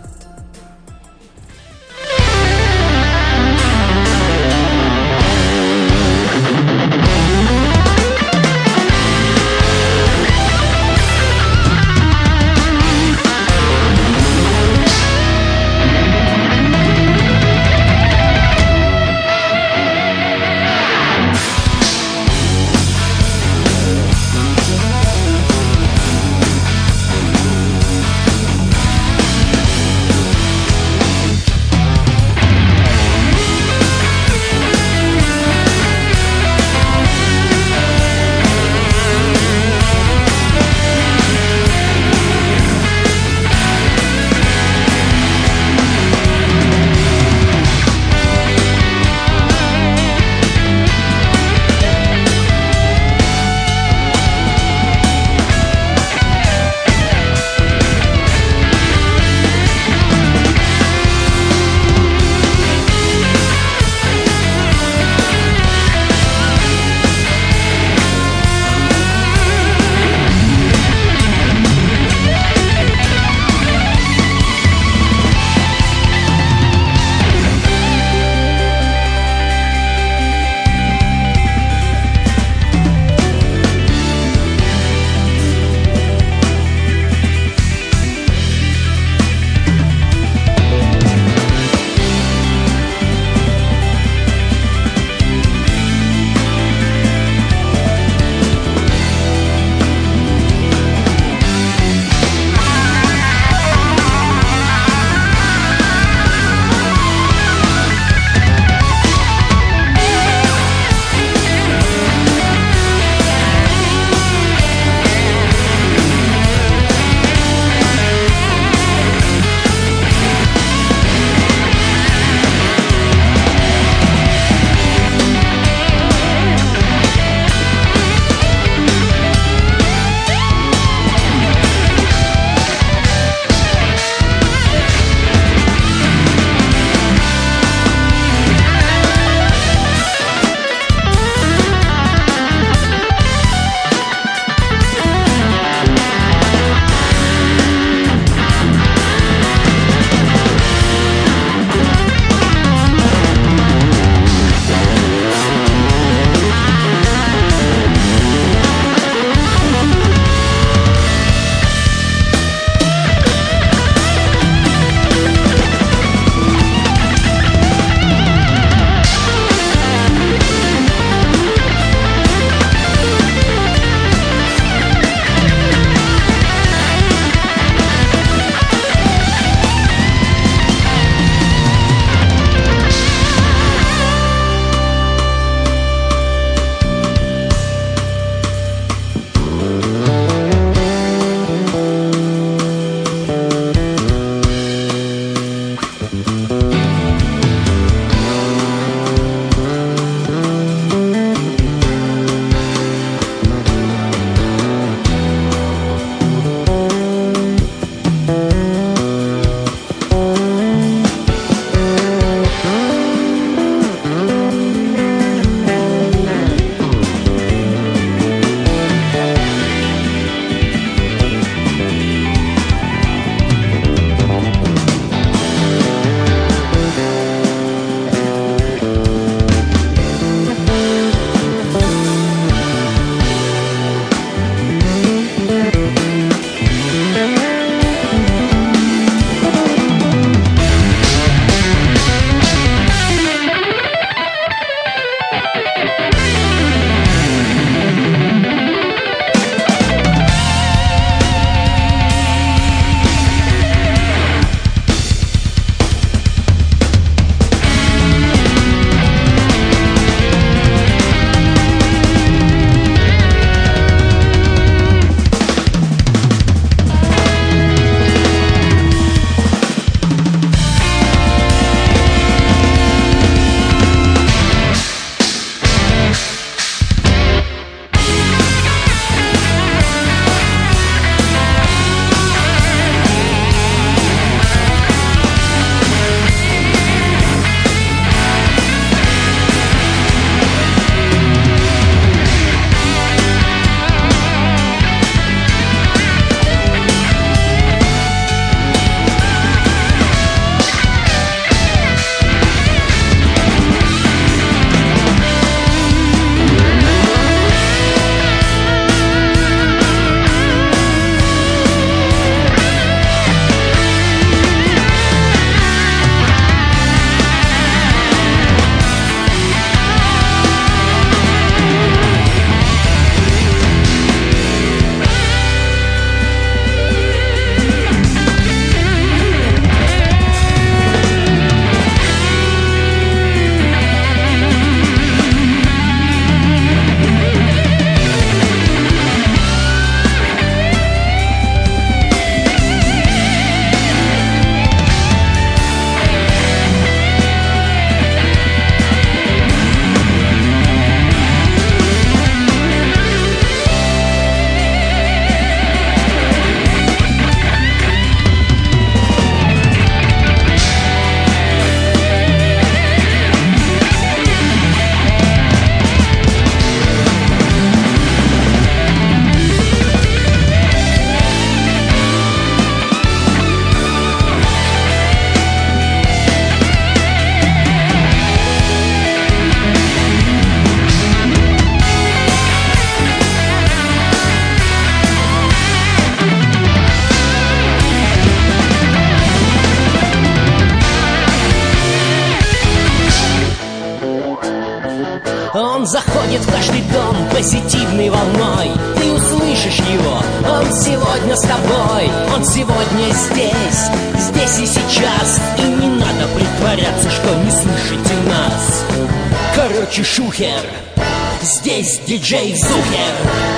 входит в каждый дом позитивной волной. Ты услышишь его, он сегодня с тобой. Он сегодня здесь, здесь и сейчас. И не надо притворяться, что не слышите нас. Короче, шухер, здесь диджей Зухер.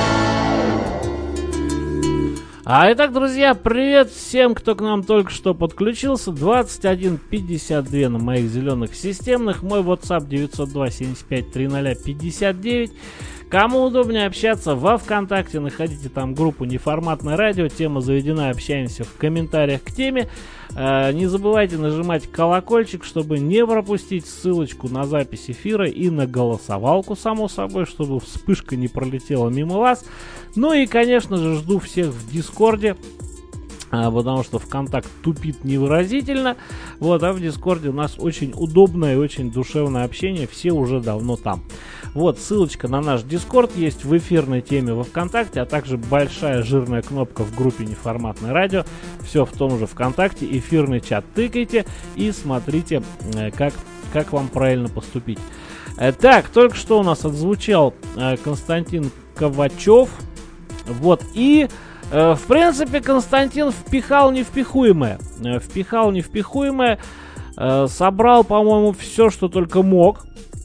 А итак, друзья, привет всем, кто к нам только что подключился. двадцать один пятьдесят два на моих зеленых системных. Мой WhatsApp девять ноль два семьдесят пять тридцать пятьдесят девять. Кому удобнее общаться, во ВКонтакте находите там группу «Неформатное радио». Тема заведена, общаемся в комментариях к теме. Э, не забывайте нажимать колокольчик, чтобы не пропустить ссылочку на запись эфира и на голосовалку, само собой, чтобы вспышка не пролетела мимо вас. Ну и, конечно же, жду всех в Дискорде, а, потому что ВКонтакт тупит невыразительно. Вот, а в Дискорде у нас очень удобное и очень душевное общение, все уже давно там. Вот, ссылочка на наш Дискорд есть в эфирной теме во ВКонтакте, а также большая жирная кнопка в группе «Неформатное радио». Все в том же ВКонтакте, эфирный чат тыкайте и смотрите, э, как, как вам правильно поступить. Э, так, только что у нас отзвучал э, Константин Ковачев. Вот, и... В принципе, Константин впихал невпихуемое. Впихал невпихуемое. Собрал, по-моему, все, что только мог.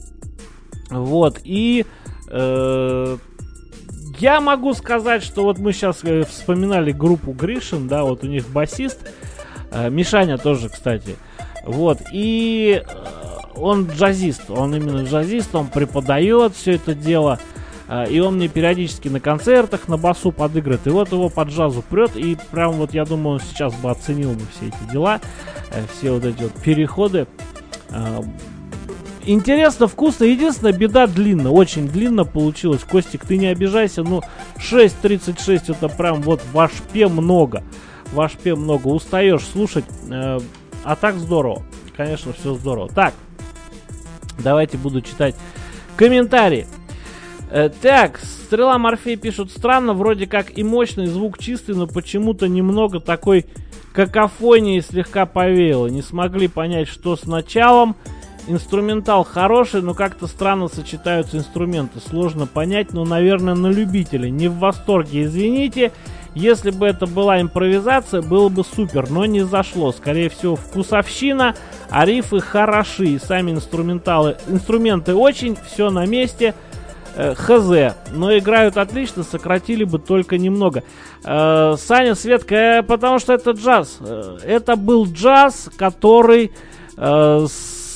Вот. И э, я могу сказать, что вот мы сейчас вспоминали группу Гришин, да, вот у них басист. Мишаня тоже, кстати. Вот. И он джазист. Он именно джазист. Он преподает все это дело. И он мне периодически на концертах на басу подыгрывает. И вот его по джазу прет. И прям вот я думаю, он сейчас бы оценил бы все эти дела. Все вот эти вот переходы. Интересно, вкусно. Единственная беда, длинно. Очень длинно получилось. Костик, ты не обижайся. Ну, шесть тридцать шесть это прям вот в ашпе много. В ашпе много. Устаешь слушать. А так здорово. Конечно, все здорово. Так. Давайте буду читать комментарии. Так, Стрела Морфей пишут: странно, вроде как и мощный, звук чистый, но почему-то немного такой какофонии слегка повеяло. Не смогли понять, что с началом. Инструментал хороший, но как-то странно сочетаются инструменты. Сложно понять, но, наверное, на любителя. Не в восторге, извините. Если бы это была импровизация, было бы супер, но не зашло. Скорее всего, вкусовщина, а рифы хороши. И сами инструменталы, инструменты очень, все на месте. Хз, но играют отлично, сократили бы только немного. э, Саня, Светка, э, потому что это джаз. э, Это был джаз, который э,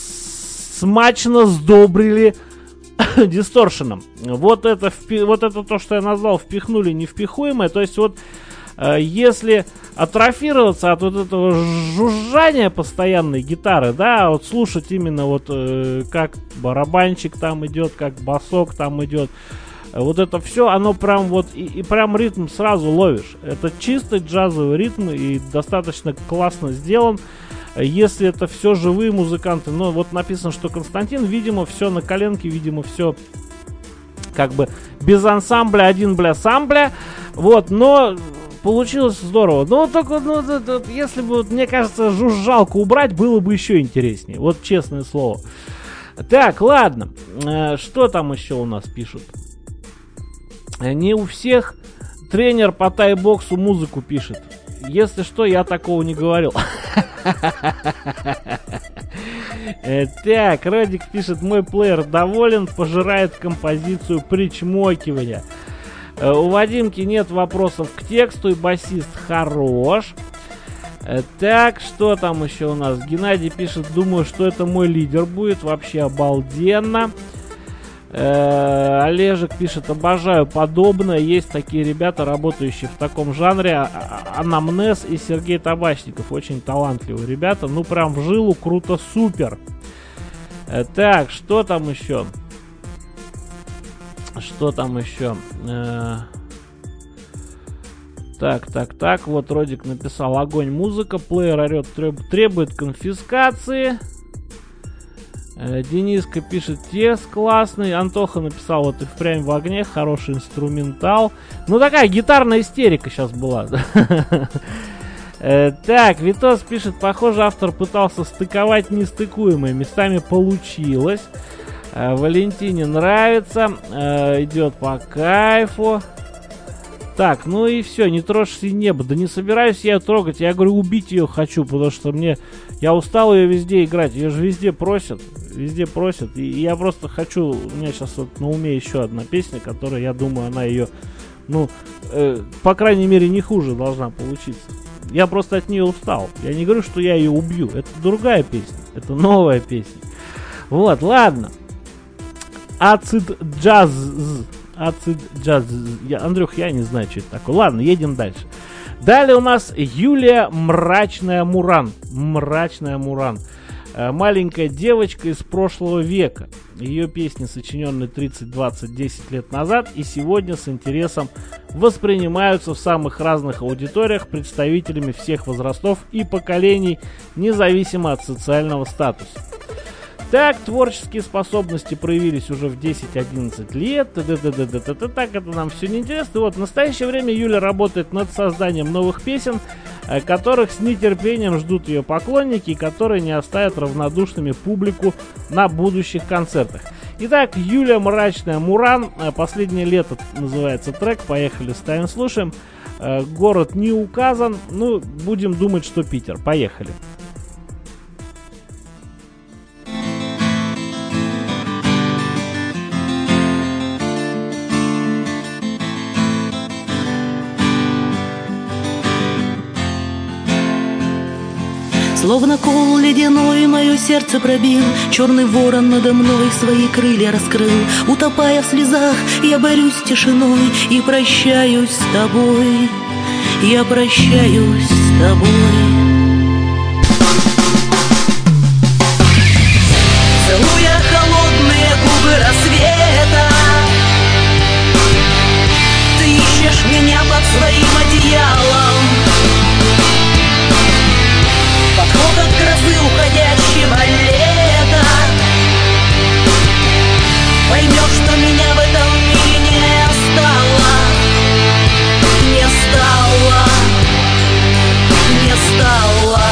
смачно сдобрили дисторшеном. Вот это, впи- вот это то, что я назвал впихнули невпихуемое. То есть вот э, если атрофироваться от вот этого жужжания постоянной гитары, да, вот слушать именно вот э, как барабанчик там идет, как басок там идет, вот это все, оно прям вот, и, и прям ритм сразу ловишь. Это чистый джазовый ритм и достаточно классно сделан. Если это все живые музыканты, но вот написано, что Константин, видимо, все на коленке, видимо, все как бы без ансамбля, один бля самбля, вот, но получилось здорово. Но только, ну, если бы, мне кажется, жужжалку убрать, было бы еще интереснее. Вот честное слово. Так, ладно. Что там еще у нас пишут? Не у всех тренер по тайбоксу музыку пишет. Если что, я такого не говорил. Так, Родик пишет: мой плеер доволен, пожирает композицию причмокивания. У Вадимки нет вопросов к тексту, и басист хорош. Так, что там еще у нас? Геннадий пишет: думаю, что это мой лидер будет. Вообще обалденно. Э, Олежек пишет: обожаю подобное. Есть такие ребята, работающие в таком жанре. Анамнез и Сергей Табачников. Очень талантливые ребята. Ну, прям в жилу, круто, супер. Э, так, что там еще? Что там еще? Э, так, так, так. Вот Родик написал: огонь, музыка. Плеер орет, требует конфискации. Дениска пишет: текст классный. Антоха написал: вот и впрямь в огне, хороший инструментал. Ну, такая гитарная истерика сейчас была. Так, Витос пишет: похоже, автор пытался стыковать нестыкуемое. Местами получилось. Э, Валентине нравится. Э, идет по кайфу. Так, ну и все, не трожь небо. Да не собираюсь я трогать. Я говорю, убить ее хочу, потому что мне... Я устал ее везде играть. Ее же везде просят. Везде просят. И я просто хочу... У меня сейчас вот на уме еще одна песня, которая, я думаю, она ее... Ну, э, по крайней мере, не хуже должна получиться. Я просто от нее устал. Я не говорю, что я ее убью. Это другая песня. Это новая песня. Вот, ладно. Ацид джаз... Ацид джаз. Я, Андрюх, я не знаю, что это такое. Ладно, едем дальше. Далее у нас Юлия Мрачная Муран. Мрачная Муран. Э, маленькая девочка из прошлого века. Ее песни сочиненные тридцать, двадцать, десять лет назад и сегодня с интересом воспринимаются в самых разных аудиториях представителями всех возрастов и поколений, независимо от социального статуса. Так, творческие способности проявились уже в десять-одиннадцать лет. Т-т-т-т-т-т-т. Так, это нам все неинтересно. Вот, в настоящее время Юля работает над созданием новых песен, которых с нетерпением ждут ее поклонники и которые не оставят равнодушными публику на будущих концертах. Итак, Юлия Мрачная Муран. Последнее лето называется трек. Поехали, ставим, слушаем. Город не указан. Ну, будем думать, что Питер. Поехали. Словно кол ледяной мое сердце пробил, черный ворон надо мной свои крылья раскрыл. Утопая в слезах, я борюсь с тишиной и прощаюсь с тобой. Я прощаюсь с тобой. Целуя холодные губы рассвета, ты ищешь меня под своим одеялом. Подход от грозы уходящего лета. Поймешь, что меня в этом мире не стало. Не стало. Не стало.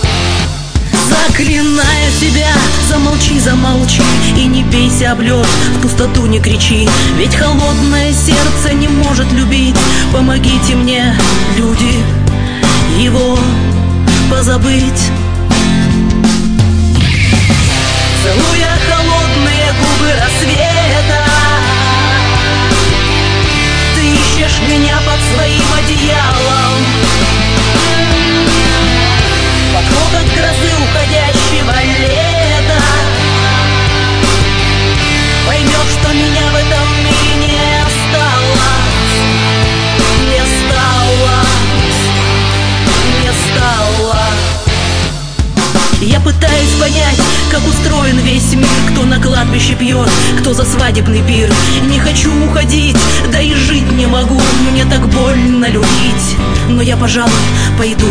Заклинаю тебя, замолчи, замолчи и не бейся об лед, в пустоту не кричи. Ведь холодное сердце не может любить. Помогите мне, люди, его позабыть. Целуя холодные губы рассвета, ты ищешь меня под своим одеялом. Подход от грозы уходящего лета. Поймешь, что меня в этом мире не осталось. Не осталось. Не стало. Я пытаюсь понять, как устроен весь мир. Кто на кладбище пьет, кто за свадебный пир. Не хочу уходить, да и жить не могу. Мне так больно любить, но я, пожалуй, пойду.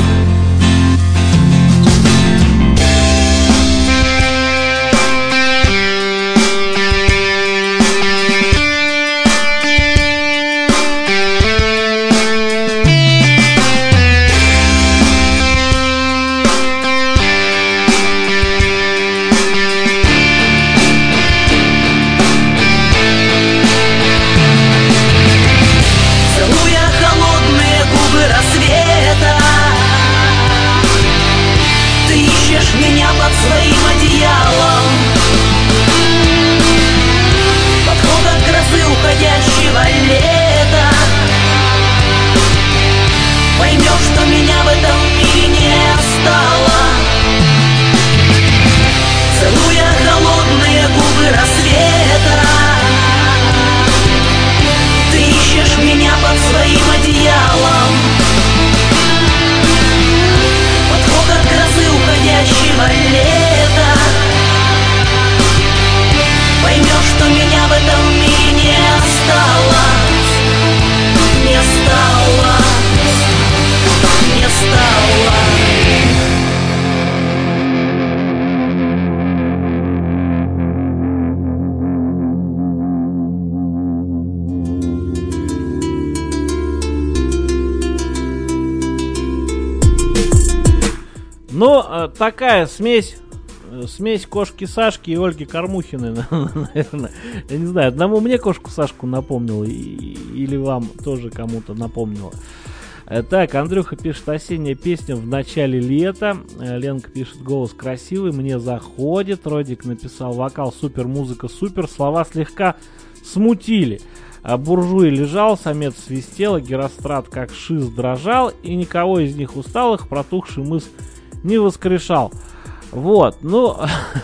Но э, такая смесь смесь кошки Сашки и Ольги Кормухиной, наверное. Я не знаю, одному мне кошку Сашку напомнила, или вам тоже кому-то напомнила. Так, Андрюха пишет: осенняя песня в начале лета. Ленка пишет: голос красивый, мне заходит. Родик написал: вокал супер, музыка супер, слова слегка смутили. А буржуй лежал, самец свистел, Герострат как шиз дрожал, и никого из них усталых протухший мыс не воскрешал. Вот, ну,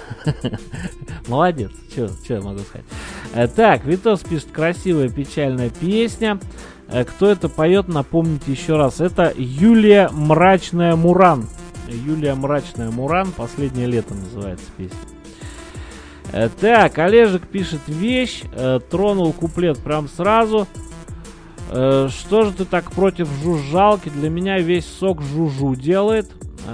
молодец, что я могу сказать. Так, Витос пишет: красивая печальная песня. Кто это поет, напомните еще раз. Это Юлия Мрачная Муран. Юлия Мрачная Муран, «Последнее лето» называется песня. Так, Олежек пишет: вещь, тронул куплет прям сразу. Что же ты так против жужжалки? Для меня весь сок жужжу делает.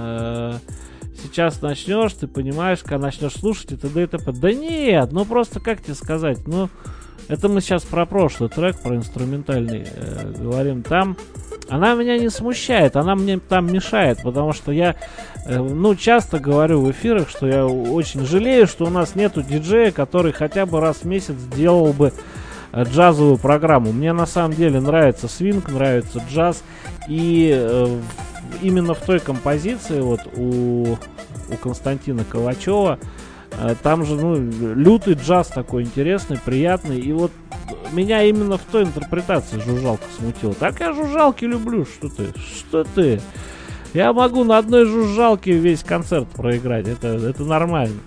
Сейчас начнешь, ты понимаешь, когда начнешь слушать и т.д. и т.п. Да нет, ну просто как тебе сказать, ну это мы сейчас про прошлый трек, про инструментальный э, говорим. Там она меня не смущает, она мне там мешает, потому что я, э, ну часто говорю в эфирах, что я очень жалею, что у нас нету диджея, который хотя бы раз в месяц делал бы э, джазовую программу. Мне на самом деле нравится свинг, нравится джаз, и э, именно в той композиции вот у, у Константина Ковачева там же, ну, лютый джаз такой интересный, приятный. И вот меня именно в той интерпретации жужжалка смутила. Так я жужжалки люблю, что ты, что ты. Я могу на одной жужжалке весь концерт проиграть, это, это нормально.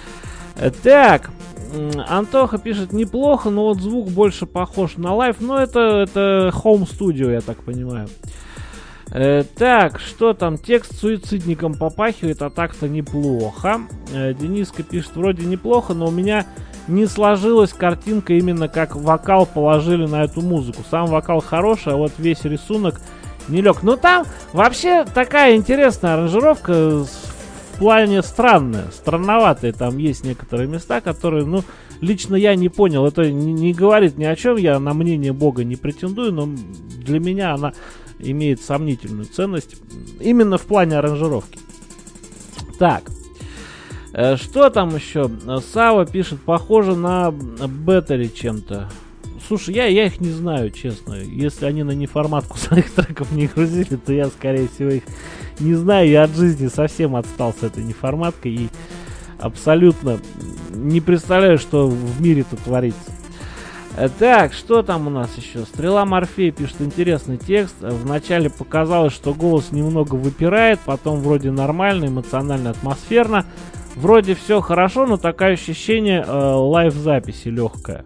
Так, Антоха пишет: неплохо, но вот звук больше похож на лайв. Но это, это Home Studio, я так понимаю. Э, так, что там? Текст суицидником попахивает, а так-то неплохо. Э, Дениска пишет: вроде неплохо, но у меня не сложилась картинка именно как вокал положили на эту музыку. Сам вокал хороший, а вот весь рисунок не лег. Ну там вообще такая интересная аранжировка в плане странная, странноватая. Там есть некоторые места, которые, ну, лично я не понял. Это не, не говорит ни о чем, я на мнение Бога не претендую, но для меня она имеет сомнительную ценность именно в плане аранжировки. Так, э, что там еще? Сава пишет: похоже на Беттери чем-то. Слушай, я, я их не знаю, честно. Если они на неформатку своих треков не грузили, то я, скорее всего, их не знаю. Я от жизни совсем отстал с этой неформаткой и абсолютно не представляю, что в мире-то творится. Так, что там у нас еще? Стрела Морфей пишет: интересный текст. Вначале показалось, что голос немного выпирает, потом вроде нормально, эмоционально, атмосферно. Вроде все хорошо, но такое ощущение э, лайв-записи легкая.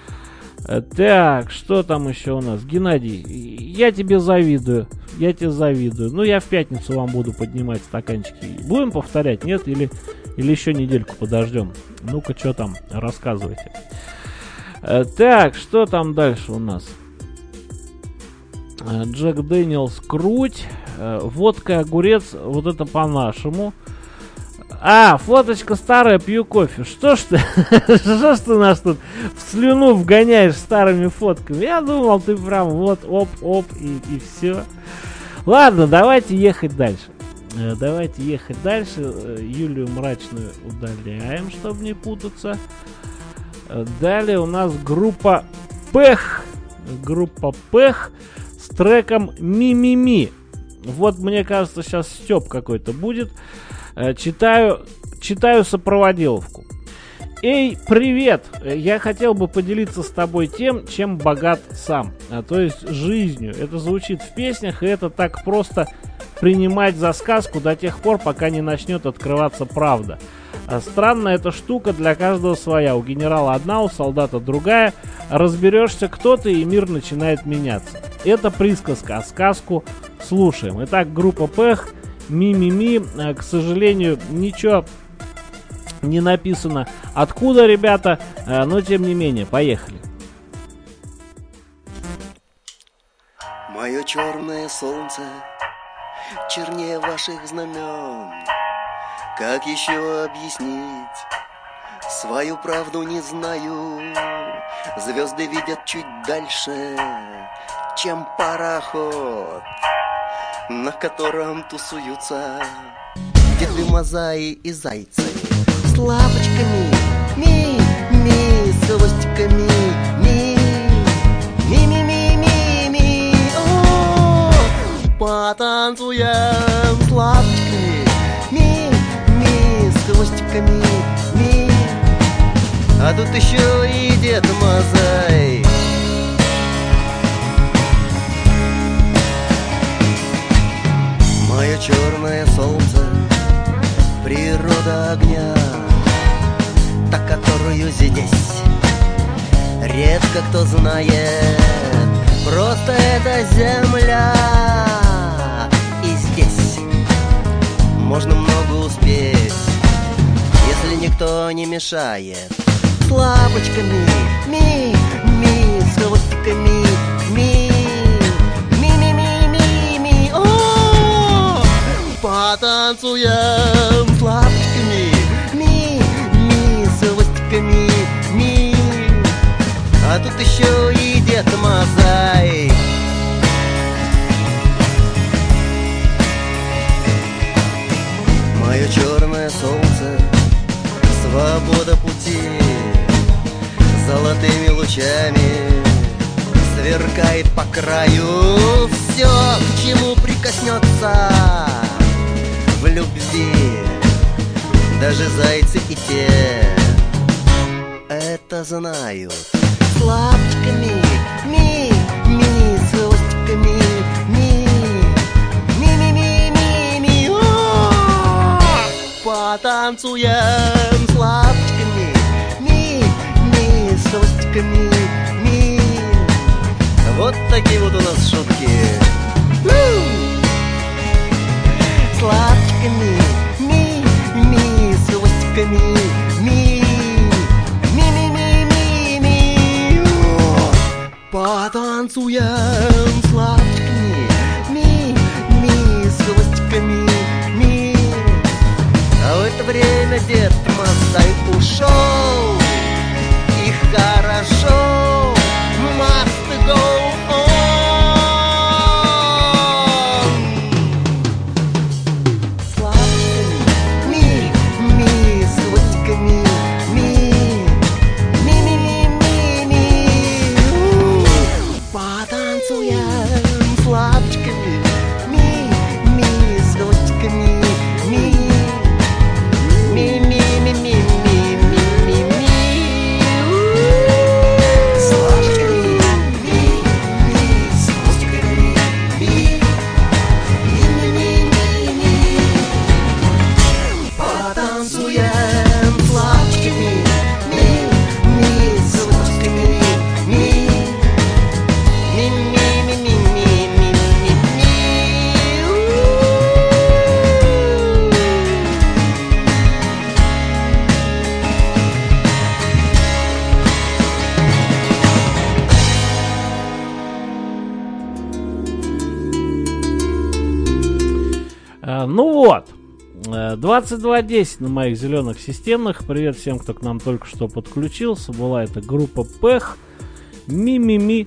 Так, что там еще у нас? Геннадий, я тебе завидую. Я тебе завидую. Ну, я в пятницу вам буду поднимать стаканчики. Будем повторять, нет? Или, или еще недельку подождем? Ну-ка, что там? Рассказывайте. Так, что там дальше у нас? Джек Дэниелс круть. Водка, огурец. Вот это по-нашему. А, фоточка старая, пью кофе. Что ж ты? Что ж ты нас тут в слюну вгоняешь старыми фотками? Я думал, ты прям вот оп-оп и, и все. Ладно, давайте ехать дальше. Давайте ехать дальше. Юлию Мрачную удаляем, чтобы не путаться. Далее у нас группа Пэх. Группа Пэх с треком «Ми-ми-ми». Вот, мне кажется, сейчас стёб какой-то будет. Читаю, читаю сопроводиловку. Эй, привет! Я хотел бы поделиться с тобой тем, чем богат сам. А, то есть жизнью. Это звучит в песнях, и это так просто принимать за сказку до тех пор, пока не начнет открываться правда. Странная эта штука, для каждого своя. У генерала одна, у солдата другая. Разберешься, кто ты, и мир начинает меняться. Это присказка, а сказку слушаем. Итак, группа Пэх, «Ми-ми-ми». К сожалению, ничего не написано. Откуда, ребята? Но тем не менее, поехали. Мое черное солнце чернее ваших знамен. Как еще объяснить? Свою правду не знаю. Звезды видят чуть дальше, чем пароход, на котором тусуются деды Мазаи и зайцы. с лапочками, ми, ми, с хвостиками, ми, ми, ми, ми, ми, ми, о, потанцуем с лапочками, ми, ми, с хвостиками, ми, а тут еще и Дед Мазай. Мое черное солнце, природа огня, та, которую здесь редко кто знает. Просто это земля, и здесь можно много успеть, если никто не мешает. С лапочками, ми, ми, с хвостиками, ми, ми, ми, ми, ми, ми, о, потанцуем с лапочками, ми, ми, с хвостиками, ми, а тут еще и Дед Мазай. Мое черное солнце, свобода пути, золотыми лучами сверкает по краю. Все, к чему прикоснется в любви, даже зайцы и те это знают. С лапочками, ми, ми, с хвостиками, ми, ми, ми, ми, ми, ми, о, потанцуем с лапочками, ми, ми, с хвостиками, ми. Вот такие вот у нас шутки. У! С лапочками, ми, ми, с хвостиками, ми, ми, ми, ми, ми, ми. О, потанцуем с лапочками, ми, ми, с хвостиками, ми. А в это время Дед Мазай ушел, и хорошо, must go on. С лапочками, ми, ми, с хвостиками, ми, ми, ми, ми, ми, ми. Потанцуем с лапочками, ми, ми, с хвостиками, ми, ми, ми, ми, ми, ми, ми, ми. С лапочками, ми, ми, с хвостиками, ми, ми, ми, ми, ми, ми. Потанцуем с лапочками, ми, ми, с хвостиками, ми, ми, ми, ми, ми, ми, ми, ми, ми. А, ну вот, э, двадцать два десять на моих зеленых системных. Привет всем, кто к нам только что подключился. Была это группа Пэх. Ми-ми-ми.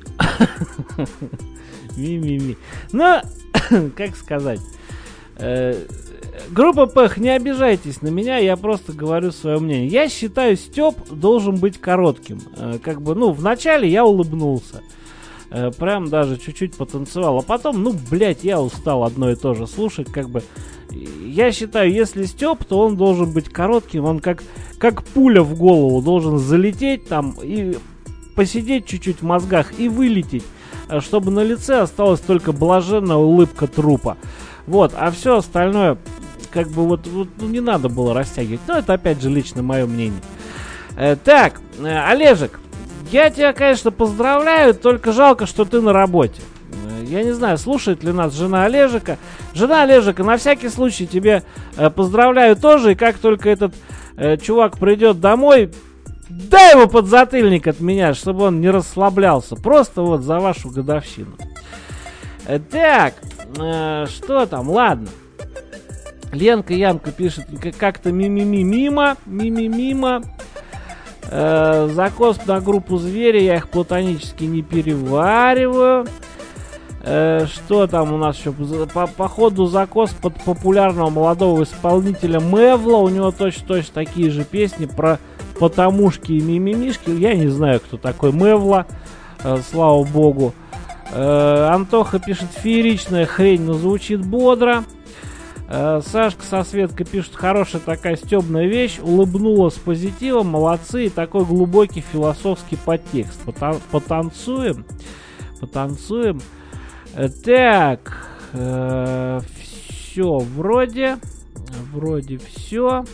Ми-ми-ми. Ну, как сказать. Э, группа Пэх, не обижайтесь на меня, я просто говорю свое мнение. Я считаю, Степ должен быть коротким. Э, как бы, ну, вначале я улыбнулся. Э, прям даже чуть-чуть потанцевал. А потом, ну, блядь, я устал одно и то же слушать. Как бы, я считаю, если Степ, то он должен быть коротким. Он как, как пуля в голову должен залететь там и посидеть чуть-чуть в мозгах и вылететь, чтобы на лице осталась только блаженная улыбка трупа. Вот, а все остальное, как бы вот, вот ну, не надо было растягивать. Но это опять же лично мое мнение. Э, так, э, Олежек, я тебя, конечно, поздравляю, только жалко, что ты на работе. Э, я не знаю, слушает ли нас жена Олежика. Жена Олежика, на всякий случай тебе э, поздравляю тоже. И как только этот э, чувак придет домой, дай его подзатыльник от меня, чтобы он не расслаблялся. Просто вот за вашу годовщину. Э, так, э, что там? Ладно. Ленка Янка пишет, как-то ми-ми-ми-мимо, ми-ми-мимо. Э, закос на группу звери, я их платонически не перевариваю. Э, что там у нас еще? По, по ходу закос под популярного молодого исполнителя Мэвла. У него точно-точно такие же песни про потомушки и мимимишки. Я не знаю, кто такой Мэвла. Э, слава богу. Э, Антоха пишет: фееричная хрень, но звучит бодро. Э, Сашка со Светкой пишет: хорошая такая стебная вещь. Улыбнулась с позитивом. Молодцы. И такой глубокий философский подтекст. Потан- потанцуем. Потанцуем. Так, э, все вроде, вроде все.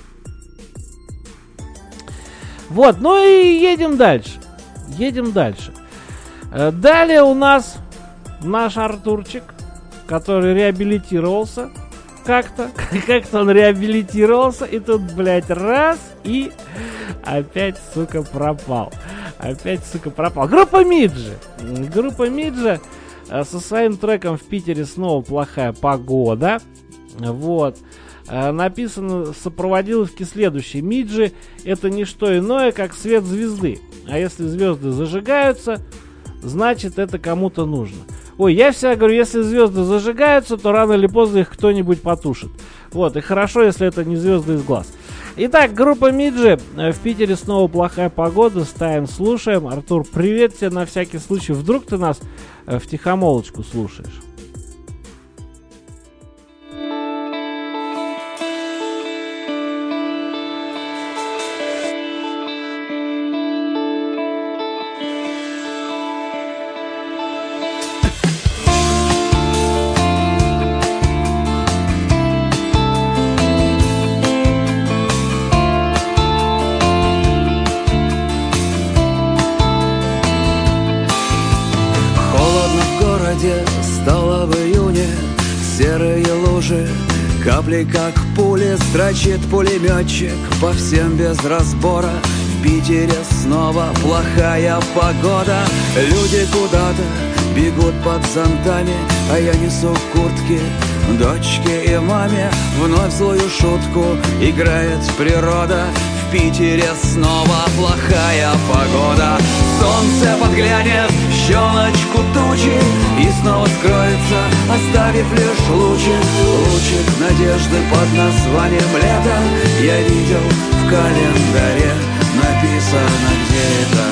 Вот, ну и едем дальше, едем дальше. Э, далее у нас наш Артурчик, который реабилитировался как-то, как-то он реабилитировался, и тут, блядь, раз, и опять, сука, пропал. Опять, сука, пропал. Группа Миджи. Группа Миджи со своим треком «В Питере снова плохая погода». Вот. Написано в сопроводиловке следующее: Миджи — это не что иное, как свет звезды. А если звезды зажигаются, значит, это кому-то нужно. Ой, я всегда говорю, если звезды зажигаются, то рано или поздно их кто-нибудь потушит. Вот, и хорошо, если это не звезды из глаз. Итак, группа Миджи, в Питере снова плохая погода, ставим, слушаем. Артур, привет тебе на всякий случай, вдруг ты нас в тихомолочку слушаешь. Стало в июне, серые лужи, капли как пули, строчит пулеметчик по всем без разбора. В Питере снова плохая погода, люди куда-то бегут под зонтами, а я несу куртки дочке и маме. Вновь злую шутку играет природа. В Питере снова плохая погода. Солнце подглянет в щелочку тучи и снова скроется, оставив лишь лучик. Лучик надежды под названием лето я видел в календаре, написано где-то.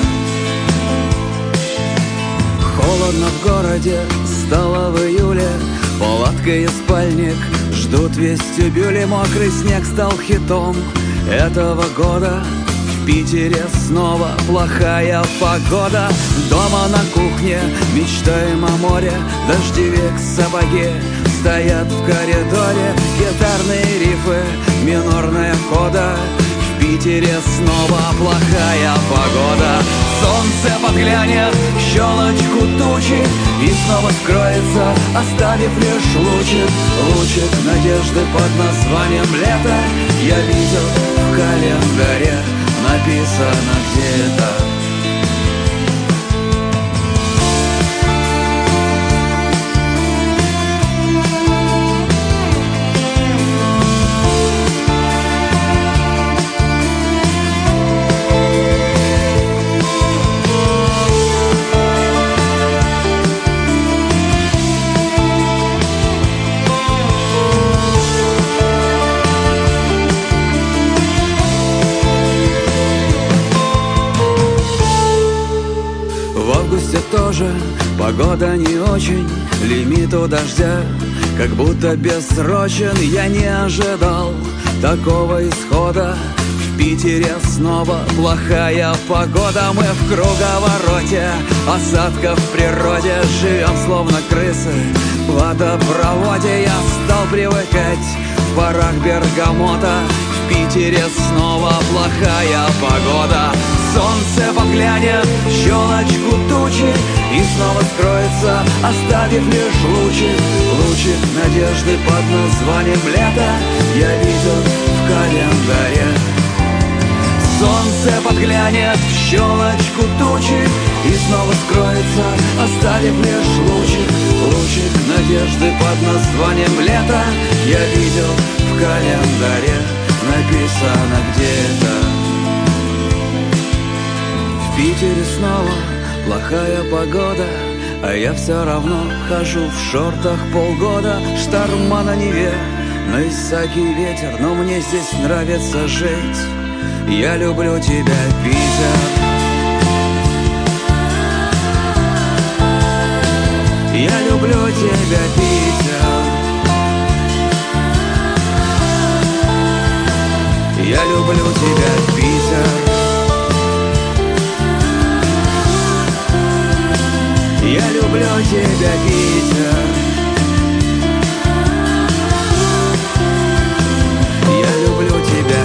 Холодно в городе стало в июле, палатка и спальник ждут вестибюли. Мокрый снег стал хитом этого года. В Питере снова плохая погода. Дома на кухне мечтаем о море. Дождевик, сапоги стоят в коридоре. Гитарные рифы, минорная кода. В Питере снова плохая погода. Солнце подглянет в щелочку тучи и снова скроется, оставив лишь лучик. Лучик надежды под названием лето я видел в календаре, написано где-то. Тоже погода не очень, лимит у дождя как будто бессрочен. Я не ожидал такого исхода. В Питере снова плохая погода. Мы в круговороте осадков в природе, живем словно крысы в водопроводе. Я стал привыкать в парах бергамота. В Питере снова плохая погода. Солнце подглянет в щелочку тучи и снова скроется, оставив лишь лучик. Лучик надежды под названием лето я видел в календаре. Солнце подглянет в щелочку тучи и снова скроется, оставив лишь лучик. Лучик надежды под названием лето я видел в календаре, написано где-то. В Питере снова плохая погода, а я все равно хожу в шортах полгода. Шторма на Неве, на Исаки ветер, но мне здесь нравится жить. Я люблю тебя, Питер. Я люблю тебя, Питер. Я люблю тебя, Питер. Я люблю тебя, Питер. Я люблю тебя,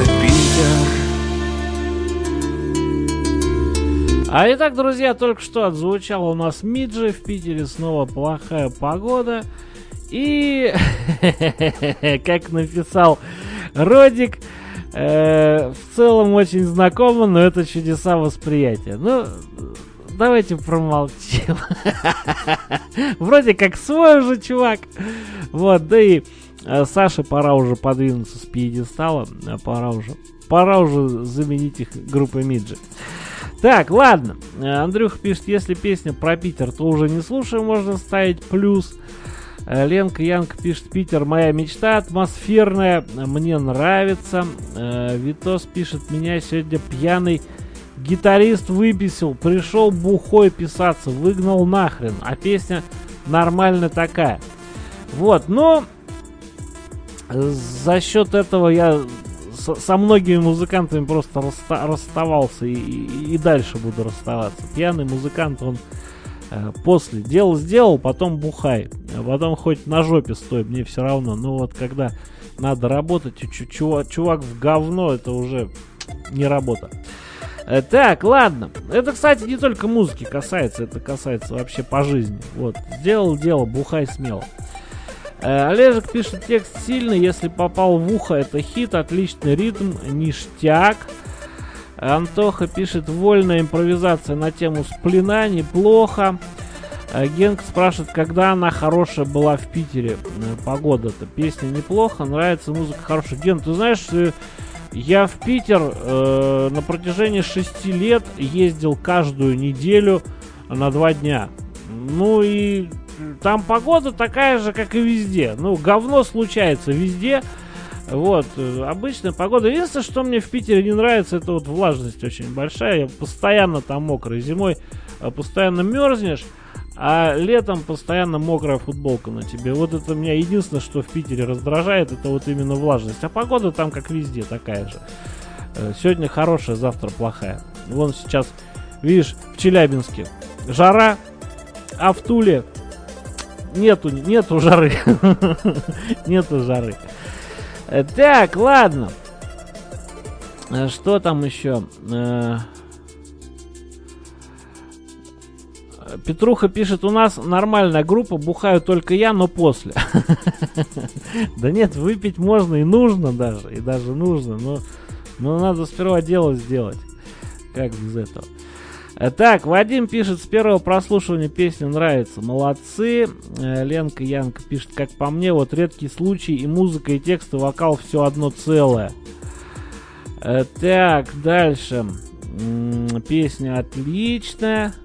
Питер. А итак, друзья, только что отзвучало у нас Миджи. В Питере снова плохая погода. И, как написал Родик, э, в целом очень знакомо, но это чудеса восприятия. Ну, давайте промолчим. Вроде как свой уже чувак. Вот, да и э, Саше пора уже подвинуться с пьедестала. Пора уже, пора уже заменить их группой Миджи. Так, ладно. Андрюха пишет, если песня про Питер, то уже не слушаем, можно ставить плюс. Ленка Янка пишет, Питер моя мечта, атмосферная, мне нравится. Витос пишет, меня сегодня пьяный гитарист выписал, пришел бухой писаться, выгнал нахрен, а песня нормальная такая. Вот, но за счет этого я со, со многими музыкантами просто расста, расставался и, и, и дальше буду расставаться. Пьяный музыкант, он э, после дело сделал, потом бухай, а потом хоть на жопе стой, мне все равно. Но вот когда надо работать, чувак, чувак в говно, это уже не работа. Э, так, ладно. Это, кстати, не только музыки касается, это касается вообще по жизни. Вот, сделал дело, бухай смело. Олежек пишет, текст сильный, если попал в ухо, это хит, отличный ритм, ништяк. Антоха пишет, вольная импровизация на тему сплина, неплохо. Генк спрашивает, когда она хорошая была в Питере, погода-то. Песня неплохо, нравится, музыка хорошая. Ген, ты знаешь, я в Питер э, на протяжении шести лет ездил каждую неделю на два дня. Ну и... Там погода такая же, как и везде. Ну, говно случается везде. Вот, обычная погода. Единственное, что мне в Питере не нравится, это вот влажность очень большая. Я постоянно там мокрый. Зимой постоянно мерзнешь, а летом постоянно мокрая футболка на тебе. Вот это меня единственное, что в Питере раздражает, это вот именно влажность. А погода там, как везде, такая же. Сегодня хорошая, завтра плохая. Вон сейчас, видишь, в Челябинске жара, а в Туле Нету, нету жары. Нету жары. Так, ладно. Что там еще? Петруха пишет, у нас нормальная группа, бухаю только я, но после. Да нет, выпить можно и нужно даже. И даже нужно. Но, но надо сперва дело сделать. Как без этого? Так, Вадим пишет, с первого прослушивания песня нравится, молодцы. Ленка Янка пишет, как по мне, вот редкий случай, и музыка, и текст, и вокал все одно целое. Так, дальше. Песня отличная.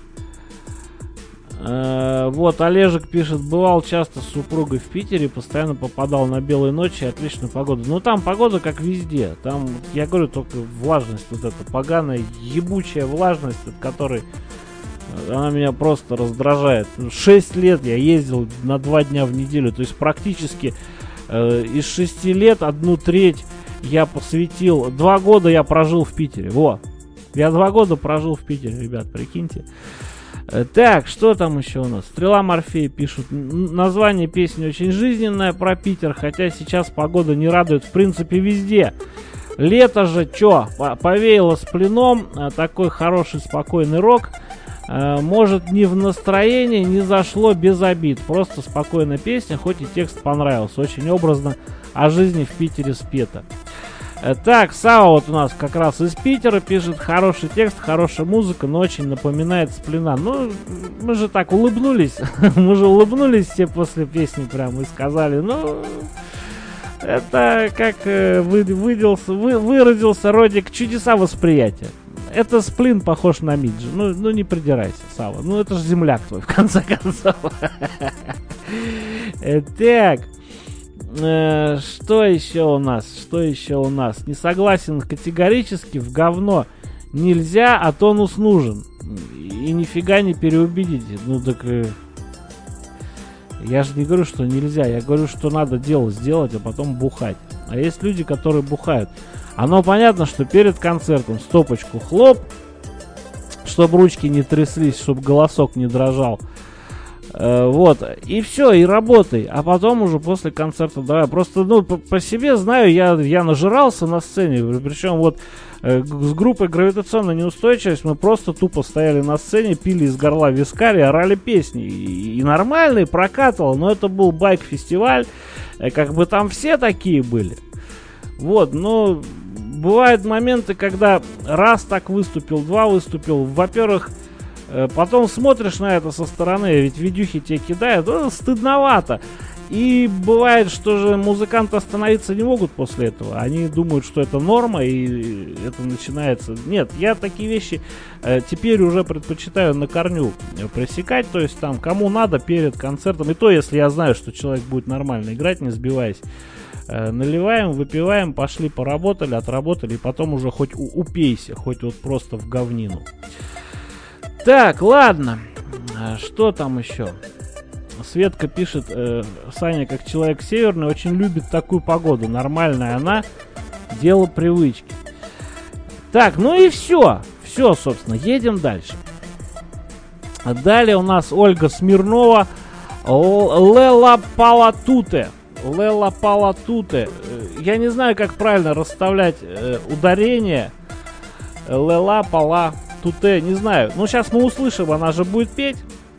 Вот, Олежек пишет, бывал часто с супругой в Питере, постоянно попадал на белые ночи, отличная погода. Ну там погода как везде, там, я говорю, только влажность вот эта поганая, ебучая влажность, от которой она меня просто раздражает. Шесть лет я ездил на два дня в неделю, то есть практически э, из шести лет одну треть я посвятил, два года я прожил в Питере, во, я два года прожил в Питере, ребят, прикиньте. Так, что там еще у нас? Стрела Морфея пишут. Название песни очень жизненное про Питер, хотя сейчас погода не радует, в принципе, везде. Лето же, чё, повеяло сплином, такой хороший спокойный рок. Может, не в настроении, не зашло без обид. Просто спокойная песня, хоть и текст понравился. Очень образно о жизни в Питере спето. Так, Сава вот у нас как раз из Питера пишет, хороший текст, хорошая музыка, но очень напоминает сплина. Ну, мы же так улыбнулись, мы же улыбнулись все после песни прям и сказали, ну, это как э, вы, выделся, вы, выразился Родик, чудеса восприятия. это сплин похож на Миджи. Ну, ну не придирайся, Сава. Ну это же земляк твой, в конце концов. Так. Что еще у нас? Что еще у нас? Не согласен категорически, в говно нельзя, а тонус нужен. И нифига не переубедите. Ну так... Я же не говорю, что нельзя. Я говорю, что надо дело сделать, а потом бухать. А есть люди, которые бухают. Оно понятно, что перед концертом стопочку хлоп, чтобы ручки не тряслись, чтобы голосок не дрожал. Э, вот. И все, и работай. А потом уже после концерта давай. Просто, ну, по, по себе знаю, я, я нажирался на сцене. Причем вот э, с группой «Гравитационная неустойчивость» мы просто тупо стояли на сцене, пили из горла вискарь и орали песни. И, и нормально, и прокатывало. Но это был байк-фестиваль. Э, как бы там все такие были. Вот, но бывают моменты, когда раз так выступил, два выступил. Во-первых, потом смотришь на это со стороны, ведь видюхи тебе кидают, ну, стыдновато. И бывает, что же музыканты остановиться не могут после этого. Они думают, что это норма, и это начинается... Нет, я такие вещи э, теперь уже предпочитаю на корню пресекать. То есть там, кому надо перед концертом, и то, если я знаю, что человек будет нормально играть, не сбиваясь. Наливаем, выпиваем, пошли поработали, отработали, и потом уже хоть у- упейся, хоть вот просто в говнину. Так, ладно. Что там еще? Светка пишет, э, Саня, как человек северный, очень любит такую погоду. Нормальная она, дело привычки. Так, ну и все. Все, собственно, едем дальше. Далее у нас Ольга Смирнова. Лела Палатуте. Лела Палатуте. Я не знаю, как правильно расставлять э, ударение. Лела Палатуте. Не знаю. Ну, сейчас мы услышим, она же будет петь.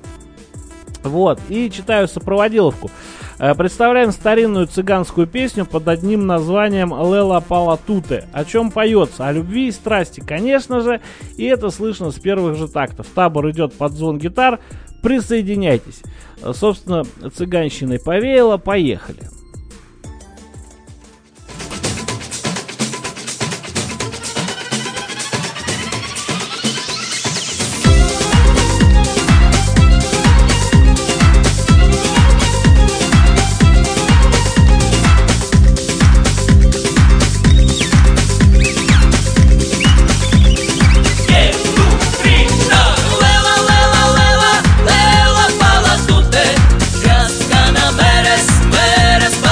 Вот. И читаю сопроводиловку. Э, представляем старинную цыганскую песню под одним названием Лела Палатуте. О чем поется? О любви и страсти, конечно же. И это слышно с первых же тактов. Табор идет под звон гитар. Присоединяйтесь. Собственно, цыганщиной повеяло. Поехали. Meres, meres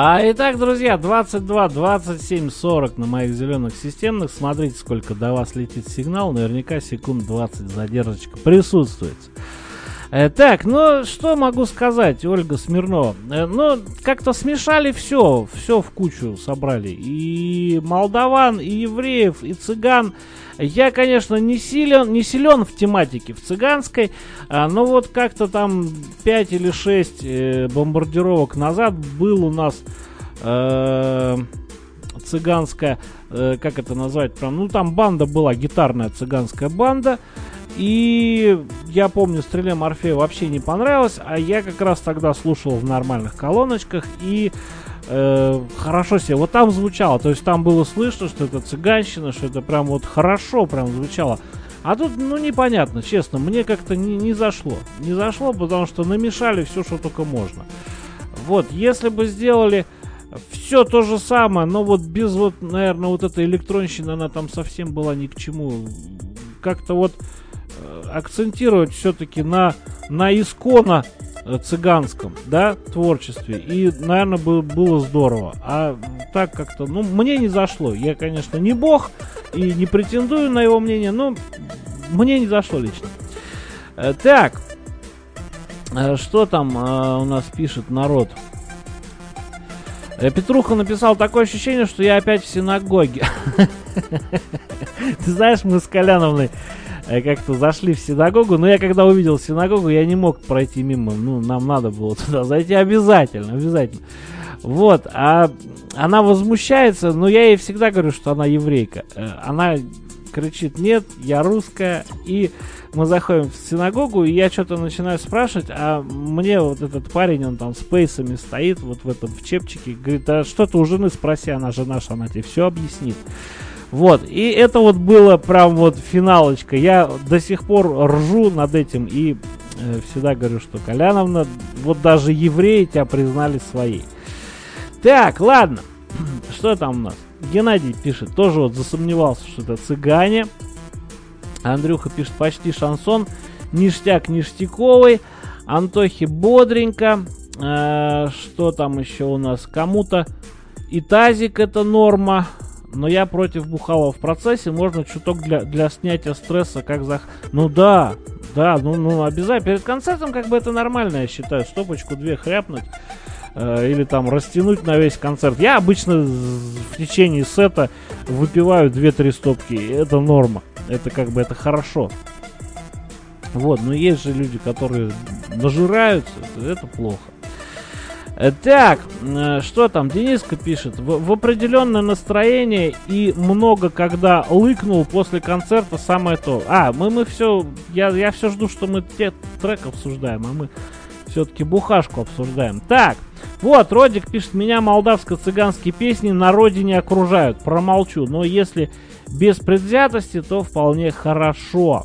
А, итак, друзья, двадцать два двадцать семь сорок на моих зеленых системных. Смотрите, сколько до вас летит сигнал. Наверняка секунд двадцать задержечка присутствует. Э, так, ну что могу сказать, Ольга Смирнова? Э, ну, как-то смешали все, все в кучу собрали. И молдаван, и евреев, и цыган. Я, конечно, не силен, не силен в тематике в цыганской, а, но вот как-то там пять или шесть э, бомбардировок назад был у нас э, цыганская, э, как это назвать, прям, ну там банда была, гитарная цыганская банда. И я помню, «Стреле Морфея» вообще не понравилось, а я как раз тогда слушал в нормальных колоночках и э, хорошо себе, вот там звучало, то есть там было слышно, что это цыганщина, что это прям вот хорошо прям звучало. А тут, ну, непонятно, честно, мне как-то не, не зашло, не зашло, потому что намешали все, что только можно. Вот, если бы сделали все то же самое, но вот без вот, наверное, вот этой электронщины, она там совсем была ни к чему. Как-то вот акцентировать все-таки на, на исконно цыганском, да, творчестве. И, наверное, бы, было здорово. А так как-то, ну, мне не зашло. Я, конечно, не бог и не претендую на его мнение, но мне не зашло лично. Так, что там у нас пишет народ? Петруха написал: такое ощущение, что я опять в синагоге. Ты знаешь, мы с Коляновной как-то зашли в синагогу, но я когда увидел синагогу, я не мог пройти мимо. Ну, нам надо было туда зайти обязательно, обязательно. Вот, а она возмущается, но я ей всегда говорю, что она еврейка. Она кричит: нет, я русская. И мы заходим в синагогу, и я что-то начинаю спрашивать, а мне вот этот парень, он там с пейсами стоит, вот в этом, в чепчике, говорит: а что ты у жены спроси, она же наша, она тебе все объяснит. Вот, и это вот было прям вот финалочка. Я до сих пор ржу над этим и э, всегда говорю, что Коляновна, вот даже евреи тебя признали своей. Так, ладно, что там у нас? Геннадий пишет, тоже вот засомневался, что это цыгане. Андрюха пишет: почти шансон, ништяк ништяковый. Антохи бодренько. Э, что там еще у нас? Кому-то и тазик это норма. Но я против бухала в процессе. Можно чуток для, для снятия стресса, как за... Ну да, да, ну, ну обязательно. Перед концертом как бы это нормально, я считаю. Стопочку-две хряпнуть. Э, или там растянуть на весь концерт. Я обычно в течение сета выпиваю две-три стопки. Это норма. Это как бы это хорошо. Вот, но есть же люди, которые нажираются. Это, это плохо. Так, что там? Дениска пишет: в, в определенное настроение и много когда лыкнул после концерта, самое то. А, мы, мы все, я, я все жду, что мы те трек обсуждаем, а мы все-таки бухашку обсуждаем. Так, вот, Родик пишет: меня молдавско-цыганские песни на родине окружают. Промолчу, но если без предвзятости, то вполне хорошо.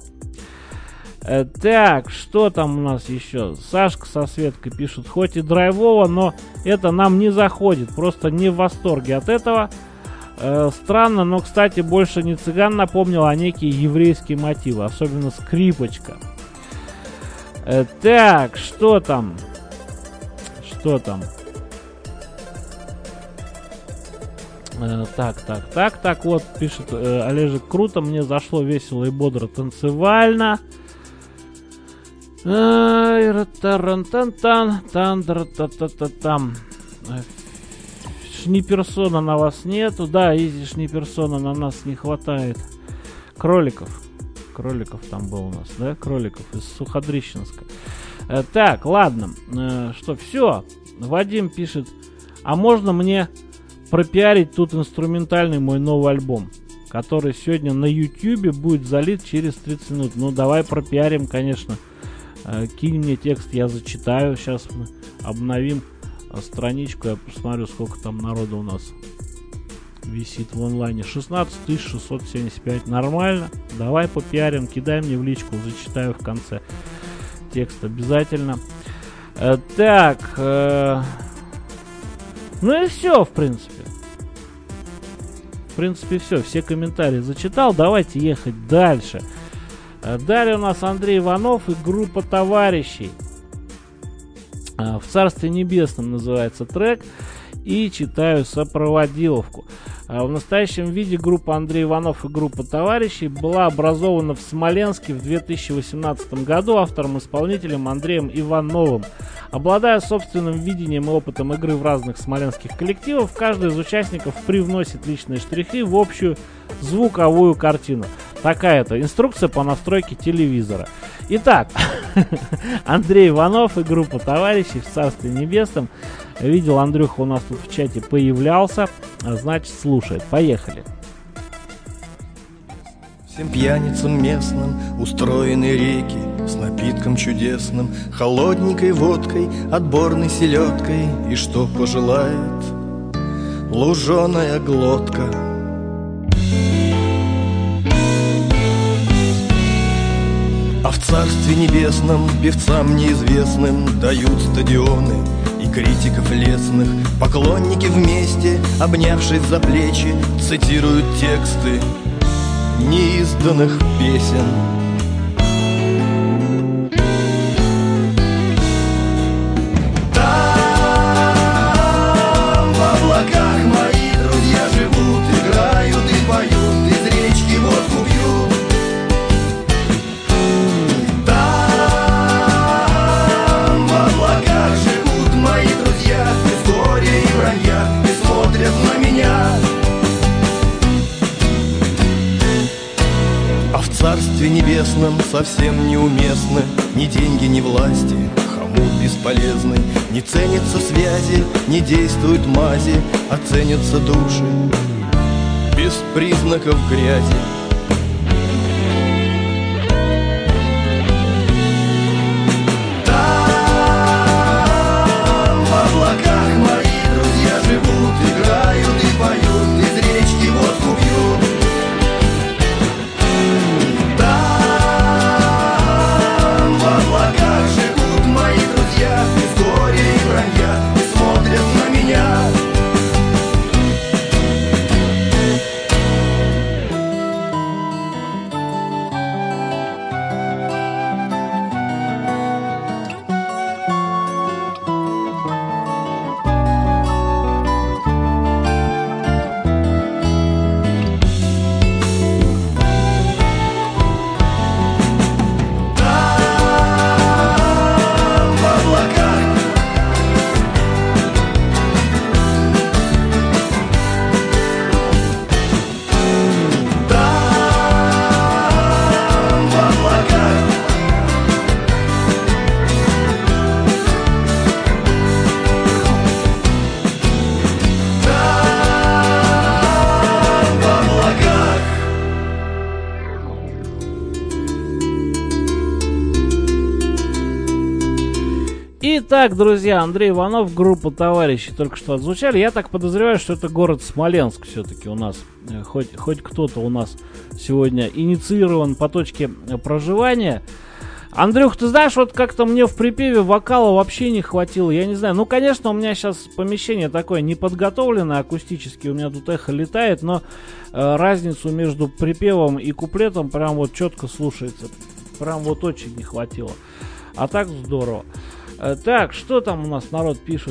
Так, что там у нас еще? Сашка со Светкой пишут: хоть и драйвово, но это нам не заходит. Просто не в восторге от этого. Э, странно, но, кстати, больше не цыган напомнил, а некие еврейские мотивы. Особенно скрипочка. Э, так, что там? Что там? Э, так, так, так, так, вот, пишет э, Олежек: круто, мне зашло весело и бодро танцевально. Шниперсона на вас нету. Да, изи Шниперсона на нас не хватает. Кроликов. Кроликов там был у нас, да? Кроликов из Суходрищенска. э, Так, ладно. э, Что, все. Вадим пишет: а можно мне пропиарить тут инструментальный мой новый альбом, который сегодня на ютубе будет залит через тридцать минут? Ну, давай пропиарим, конечно. Кинь мне текст, я зачитаю. Сейчас мы обновим страничку. Я посмотрю, сколько там народа у нас висит в онлайне. шестнадцать тысяч шестьсот семьдесят пять. Нормально. Давай попиарим, кидай мне в личку, зачитаю в конце текст обязательно. э, Так э, Ну и все, в принципе. В принципе все, все комментарии зачитал. Давайте ехать дальше. Далее у нас Андрей Иванов и группа товарищей. В Царстве Небесном называется трек. и читаю сопроводиловку. В настоящем виде группа Андрей Иванов и группа товарищей была образована в Смоленске в две тысячи восемнадцатом году автором-исполнителем Андреем Ивановым. Обладая собственным видением и опытом игры в разных смоленских коллективах, каждый из участников привносит личные штрихи в общую звуковую картину. Такая-то инструкция по настройке телевизора. Итак, Андрей Иванов и группа товарищей в Царстве Небесном. Видел, Андрюха у нас тут в чате появлялся, значит слушает. Поехали. Всем пьяницам местным устроены реки с напитком чудесным, холодненькой водкой, отборной селедкой, и что пожелает луженая глотка. А в Царстве Небесном певцам неизвестным дают стадионы и критиков лестных. Поклонники вместе, обнявшись за плечи, цитируют тексты неизданных песен. Там в облаках мои друзья живут, играют и поют, из речки водку пьют. Там в облаках живут мои друзья, без горя и вранья, и смотрят на меня. А в Царстве Небесном совсем неуместны ни деньги, ни власти, хомут бесполезный. Не ценятся связи, не действуют мази, а ценятся души без признаков грязи. Там в облаках мои друзья живут, играют и поют, из речки водку пьют. Итак, друзья, Андрей Иванов, группа товарищей только что отзвучали. Я так подозреваю, что это город Смоленск все-таки у нас. Хоть, хоть кто-то у нас сегодня инициирован по точке проживания. Андрюх, ты знаешь, вот как-то мне в припеве вокала вообще не хватило. Я не знаю, ну, конечно, у меня сейчас помещение такое неподготовленное акустически. У меня тут эхо летает, но э, разницу между припевом и куплетом прям вот четко слушается. Прям вот очень не хватило. А так здорово. Так, что там у нас народ пишет?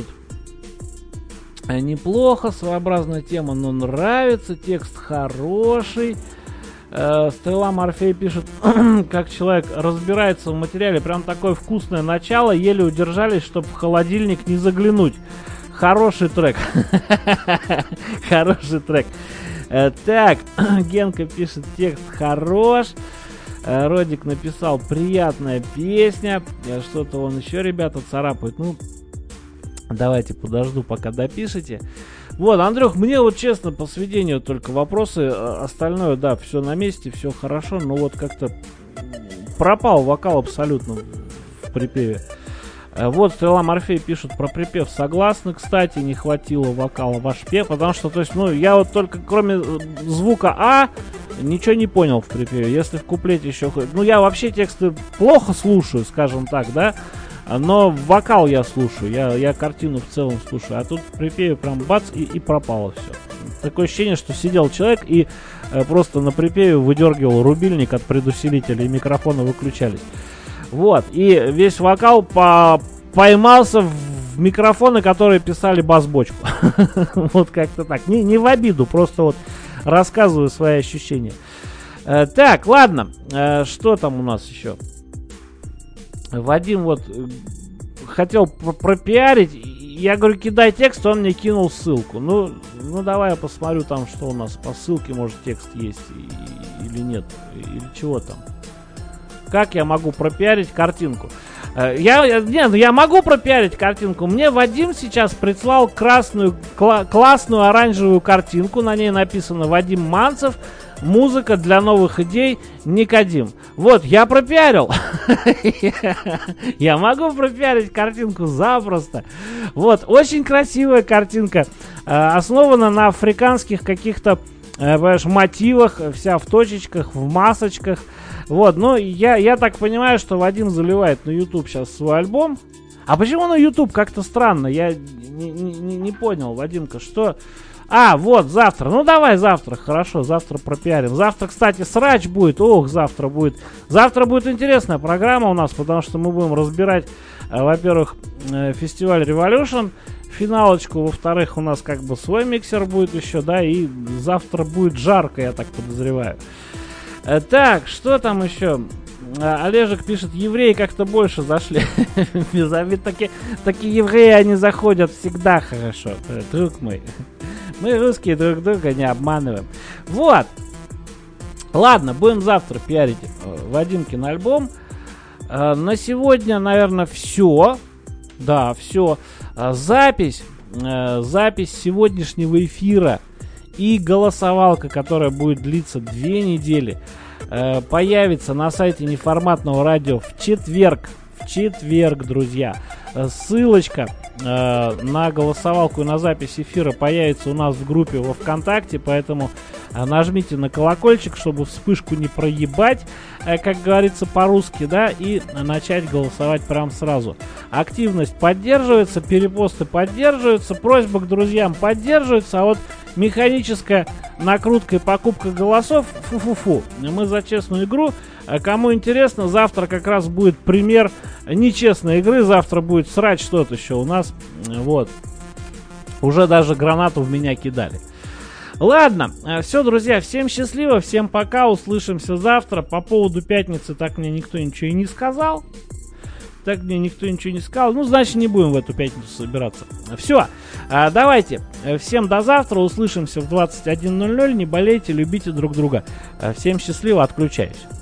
Неплохо, своеобразная тема, но нравится, текст хороший. Стрела Морфей пишет, как человек разбирается в материале, прям такое вкусное начало, еле удержались, чтобы в холодильник не заглянуть. Хороший трек. Хороший трек. Так, Генка пишет, текст хорош. Родик написал, приятная песня. Что-то он еще, ребята, царапает. Ну, давайте подожду, пока допишите. Вот, Андрюх, мне вот честно, по сведению только вопросы. Остальное, да, все на месте, все хорошо. Но вот как-то пропал вокал абсолютно в припеве. Вот, Стрела Морфей пишут про припев. Согласны, кстати, не хватило вокала ваш пев. Потому что, то есть, ну, я вот только кроме звука А ничего не понял в припеве. Если в куплете еще... Ну, я вообще тексты плохо слушаю, скажем так, да. Но вокал я слушаю. Я, я картину в целом слушаю. А тут в припеве прям бац и, и пропало все. Такое ощущение, что сидел человек и э, просто на припеве выдергивал рубильник от предусилителя, и микрофоны выключались. Вот. И весь вокал по... поймался в в микрофоны, которые писали бас-бочку. Вот как-то так. Не, не в обиду, просто вот рассказываю свои ощущения. Э, так, ладно. Э, что там у нас еще? Вадим вот хотел пропиарить. Я говорю, кидай текст, он мне кинул ссылку. Ну, ну давай я посмотрю там, что у нас по ссылке, может, текст есть и, или нет. Или чего там. Как я могу пропиарить картинку? Я, я, нет, я могу пропиарить картинку. Мне Вадим сейчас прислал красную, кла- классную оранжевую картинку. На ней написано Вадим Манцев. Музыка для новых идей Никодим. Вот, я пропиарил. Я могу пропиарить картинку запросто. Вот, очень красивая картинка. Основана на африканских каких-то, понимаешь, мотивах. Вся в точечках, в масочках. Вот, ну, я, я так понимаю, что Вадим заливает на YouTube сейчас свой альбом. А почему на YouTube? Как-то странно. Я не, не, не понял, Вадимка, что... А, вот, завтра. Ну, давай завтра. Хорошо, завтра пропиарим. Завтра, кстати, срач будет. Ох, завтра будет. Завтра будет интересная программа у нас, потому что мы будем разбирать, э, во-первых, э, фестиваль Revolution, финалочку. Во-вторых, у нас как бы свой миксер будет еще, да, и завтра будет жарко, я так подозреваю. Э, так, что там еще? Олежек пишет, евреи как-то больше зашли. Без обид, такие, такие евреи, они заходят всегда хорошо, друг мой. Мы русские друг друга не обманываем. Вот. Ладно, будем завтра пиарить Вадимкин альбом. На сегодня, наверное, все. Да, все. Запись. Запись сегодняшнего эфира и голосовалка, которая будет длиться две недели, появится на сайте Неформатного радио в четверг. В четверг, друзья. Ссылочка э, на голосовалку и на запись эфира появится у нас в группе во ВКонтакте, поэтому э, нажмите на колокольчик, чтобы вспышку не проебать, э, как говорится по-русски, да, и начать голосовать прям сразу. Активность поддерживается, перепосты поддерживаются, просьба к друзьям поддерживается, а вот механическая накрутка и покупка голосов, фу-фу-фу. Мы за честную игру. Кому интересно, завтра как раз будет пример нечестной игры. Завтра будет срач что-то еще у нас. Вот. Уже даже гранату в меня кидали. Ладно, все, друзья, всем счастливо, всем пока, услышимся завтра. По поводу пятницы так мне никто ничего и не сказал. Так мне никто ничего не сказал. Ну, значит, не будем в эту пятницу собираться. Все, давайте. Всем до завтра. Услышимся в двадцать один ноль ноль. Не болейте, любите друг друга. Всем счастливо, отключаюсь.